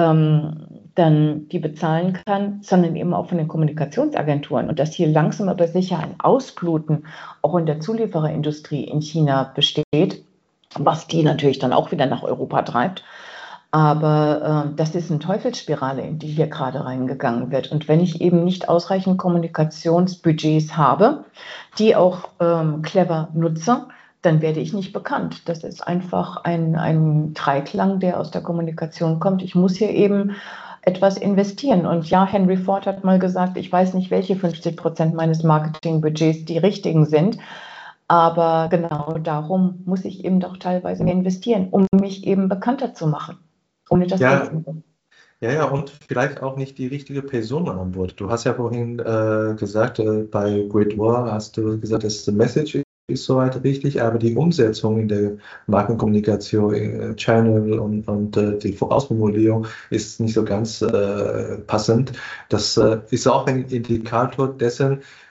dann die bezahlen kann, sondern eben auch von den Kommunikationsagenturen. Und dass hier langsam aber sicher ein Ausbluten auch in der Zuliefererindustrie in China besteht, was die natürlich dann auch wieder nach Europa treibt. Aber das ist eine Teufelsspirale, in die hier gerade reingegangen wird. Und wenn ich eben nicht ausreichend Kommunikationsbudgets habe, die auch clever nutze, dann werde ich nicht bekannt. Das ist einfach ein Dreiklang, der aus der Kommunikation kommt. Ich muss hier eben etwas investieren. Und ja, Henry Ford hat mal gesagt, ich weiß nicht, welche 50% meines Marketingbudgets die richtigen sind. Aber genau darum muss ich eben doch teilweise mehr investieren, um mich eben bekannter zu machen, ohne das Geld zu Ja, nehmen. ja, ja, und vielleicht auch nicht die richtige Person an Bord. Du hast ja vorhin gesagt, bei Great Wall hast du gesagt, dass die Message ist soweit richtig, aber die Umsetzung in der Markenkommunikation, Channel und die Vorausformulierung ist nicht so ganz passend. Das ist auch ein Indikator dessen,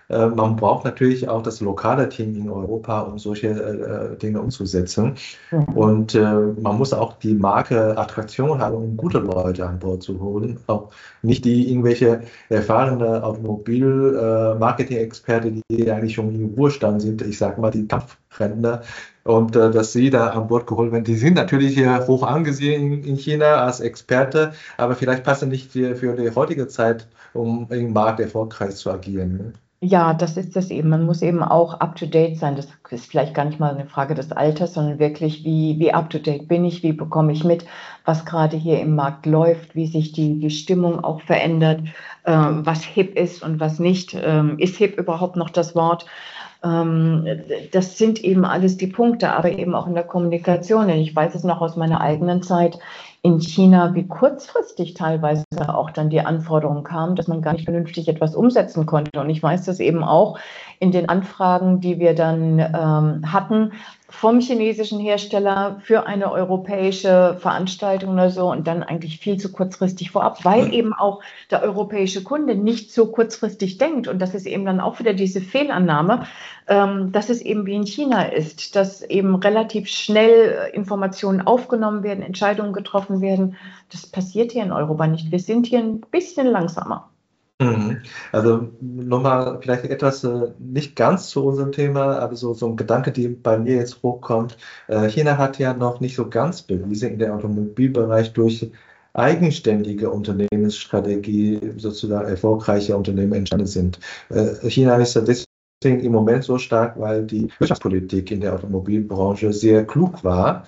Man braucht natürlich auch das lokale Team in Europa, um solche Dinge umzusetzen. Mhm. Und man muss auch die Marke Attraktion haben, um gute Leute an Bord zu holen. Auch nicht die irgendwelche erfahrene Automobil-Marketing-Experte, die eigentlich schon im Ruhestand sind. Ich sage mal, die Kampfrentner. Und dass sie da an Bord geholt werden, die sind natürlich hier hoch angesehen in China als Experte, aber vielleicht passen nicht für die heutige Zeit, um im Markt erfolgreich zu agieren. Ne? Ja, das ist das eben. Man muss eben auch up-to-date sein. Das ist vielleicht gar nicht mal eine Frage des Alters, sondern wirklich, wie up-to-date bin ich, wie bekomme ich mit, was gerade hier im Markt läuft, wie sich die Stimmung auch verändert, was hip ist und was nicht. Ist hip überhaupt noch das Wort? Ähm, Das sind eben alles die Punkte, aber eben auch in der Kommunikation. Denn ich weiß es noch aus meiner eigenen Zeit in China, wie kurzfristig teilweise auch dann die Anforderungen kamen, dass man gar nicht vernünftig etwas umsetzen konnte. Und ich weiß das eben auch in den Anfragen, die wir dann hatten vom chinesischen Hersteller für eine europäische Veranstaltung oder so und dann eigentlich viel zu kurzfristig vorab, weil eben auch der europäische Kunde nicht so kurzfristig denkt. Und das ist eben dann auch wieder diese Fehlannahme, dass es eben wie in China ist, dass eben relativ schnell Informationen aufgenommen werden, Entscheidungen getroffen werden. Das passiert hier in Europa nicht. Wir sind hier ein bisschen langsamer. Mhm. Also nochmal vielleicht etwas nicht ganz zu unserem Thema, aber so ein Gedanke, die bei mir jetzt hochkommt. China hat ja noch nicht so ganz bewiesen in der Automobilbereich durch eigenständige Unternehmensstrategie sozusagen erfolgreiche Unternehmen entstanden sind. China ist ja deswegen im Moment so stark, weil die Wirtschaftspolitik in der Automobilbranche sehr klug war,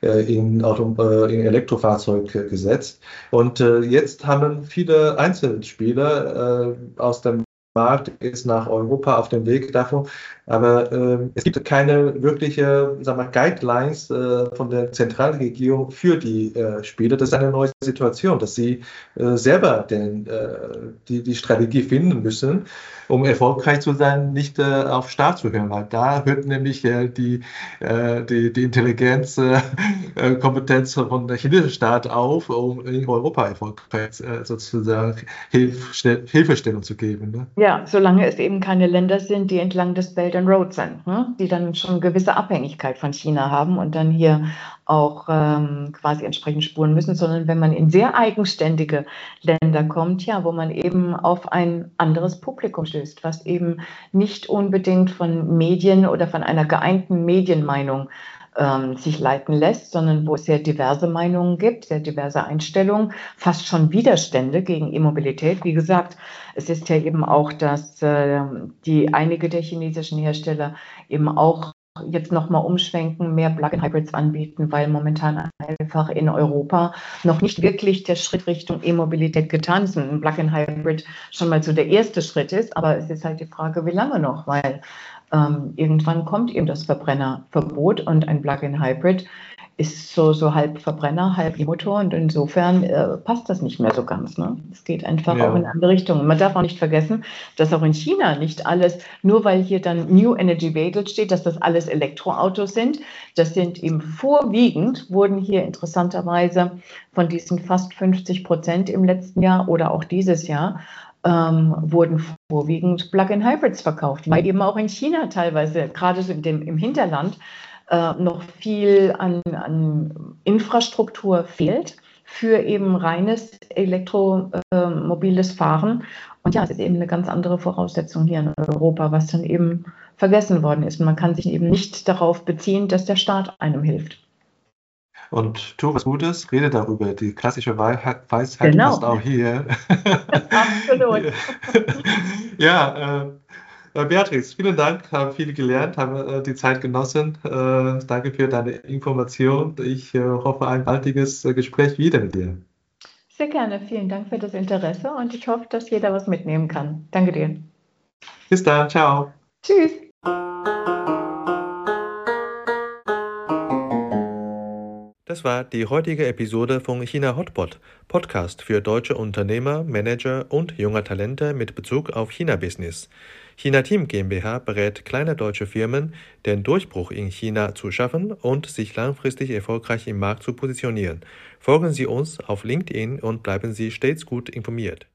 in Elektrofahrzeuggesetz. Und jetzt haben viele Einzelspieler aus dem Markt ist nach Europa auf dem Weg davon. Aber es gibt keine wirkliche, sagen wir, Guidelines von der Zentralregierung für die Spieler. Das ist eine neue Situation, dass sie selber die Strategie finden müssen, um erfolgreich zu sein, nicht auf Staat zu hören, weil da hört nämlich die Intelligenz, Kompetenz von der chinesischen Staat auf, um in Europa erfolgreich sozusagen Hilfestellung zu geben. Ne? Ja, solange es eben keine Länder sind, die entlang des Belt and Road sind, ne? Die dann schon gewisse Abhängigkeit von China haben und dann hier auch quasi entsprechend spuren müssen, sondern wenn man in sehr eigenständige Länder kommt, ja, wo man eben auf ein anderes Publikum stößt, was eben nicht unbedingt von Medien oder von einer geeinten Medienmeinung sich leiten lässt, sondern wo es sehr diverse Meinungen gibt, sehr diverse Einstellungen, fast schon Widerstände gegen E-Mobilität. Wie gesagt, es ist ja eben auch, dass einige der chinesischen Hersteller eben auch jetzt nochmal umschwenken, mehr Plug-in-Hybrids anbieten, weil momentan einfach in Europa noch nicht wirklich der Schritt Richtung E-Mobilität getan ist. Ein Plug-in-Hybrid schon mal so der erste Schritt ist, aber es ist halt die Frage, wie lange noch, weil irgendwann kommt eben das Verbrennerverbot und ein Plug-in-Hybrid ist so halb Verbrenner, halb E-Motor und insofern passt das nicht mehr so ganz. Ne? Es geht einfach auch in Ja. eine andere Richtung. Und man darf auch nicht vergessen, dass auch in China nicht alles, nur weil hier dann New Energy Vehicles steht, dass das alles Elektroautos sind. Das sind eben vorwiegend, wurden hier interessanterweise von diesen fast 50% im letzten Jahr oder auch dieses Jahr, wurden vorwiegend Plug-in-Hybrids verkauft, weil eben auch in China teilweise, gerade so im Hinterland, noch viel an Infrastruktur fehlt für eben reines elektromobiles Fahren. Und ja, es ist eben eine ganz andere Voraussetzung hier in Europa, was dann eben vergessen worden ist. Und man kann sich eben nicht darauf beziehen, dass der Staat einem hilft. Und tu was Gutes, rede darüber. Die klassische Weisheit passt Genau, auch hier. absolut. Ja, Beatrice, vielen Dank, haben viel gelernt, haben die Zeit genossen. Danke für deine Information. Ich hoffe ein baldiges Gespräch wieder mit dir. Sehr gerne. Vielen Dank für das Interesse und ich hoffe, dass jeder was mitnehmen kann. Danke dir. Bis dann, ciao. Tschüss. Das war die heutige Episode von China Hotpot, Podcast für deutsche Unternehmer, Manager und junge Talente mit Bezug auf China-Business. China Team GmbH berät kleine deutsche Firmen, den Durchbruch in China zu schaffen und sich langfristig erfolgreich im Markt zu positionieren. Folgen Sie uns auf LinkedIn und bleiben Sie stets gut informiert.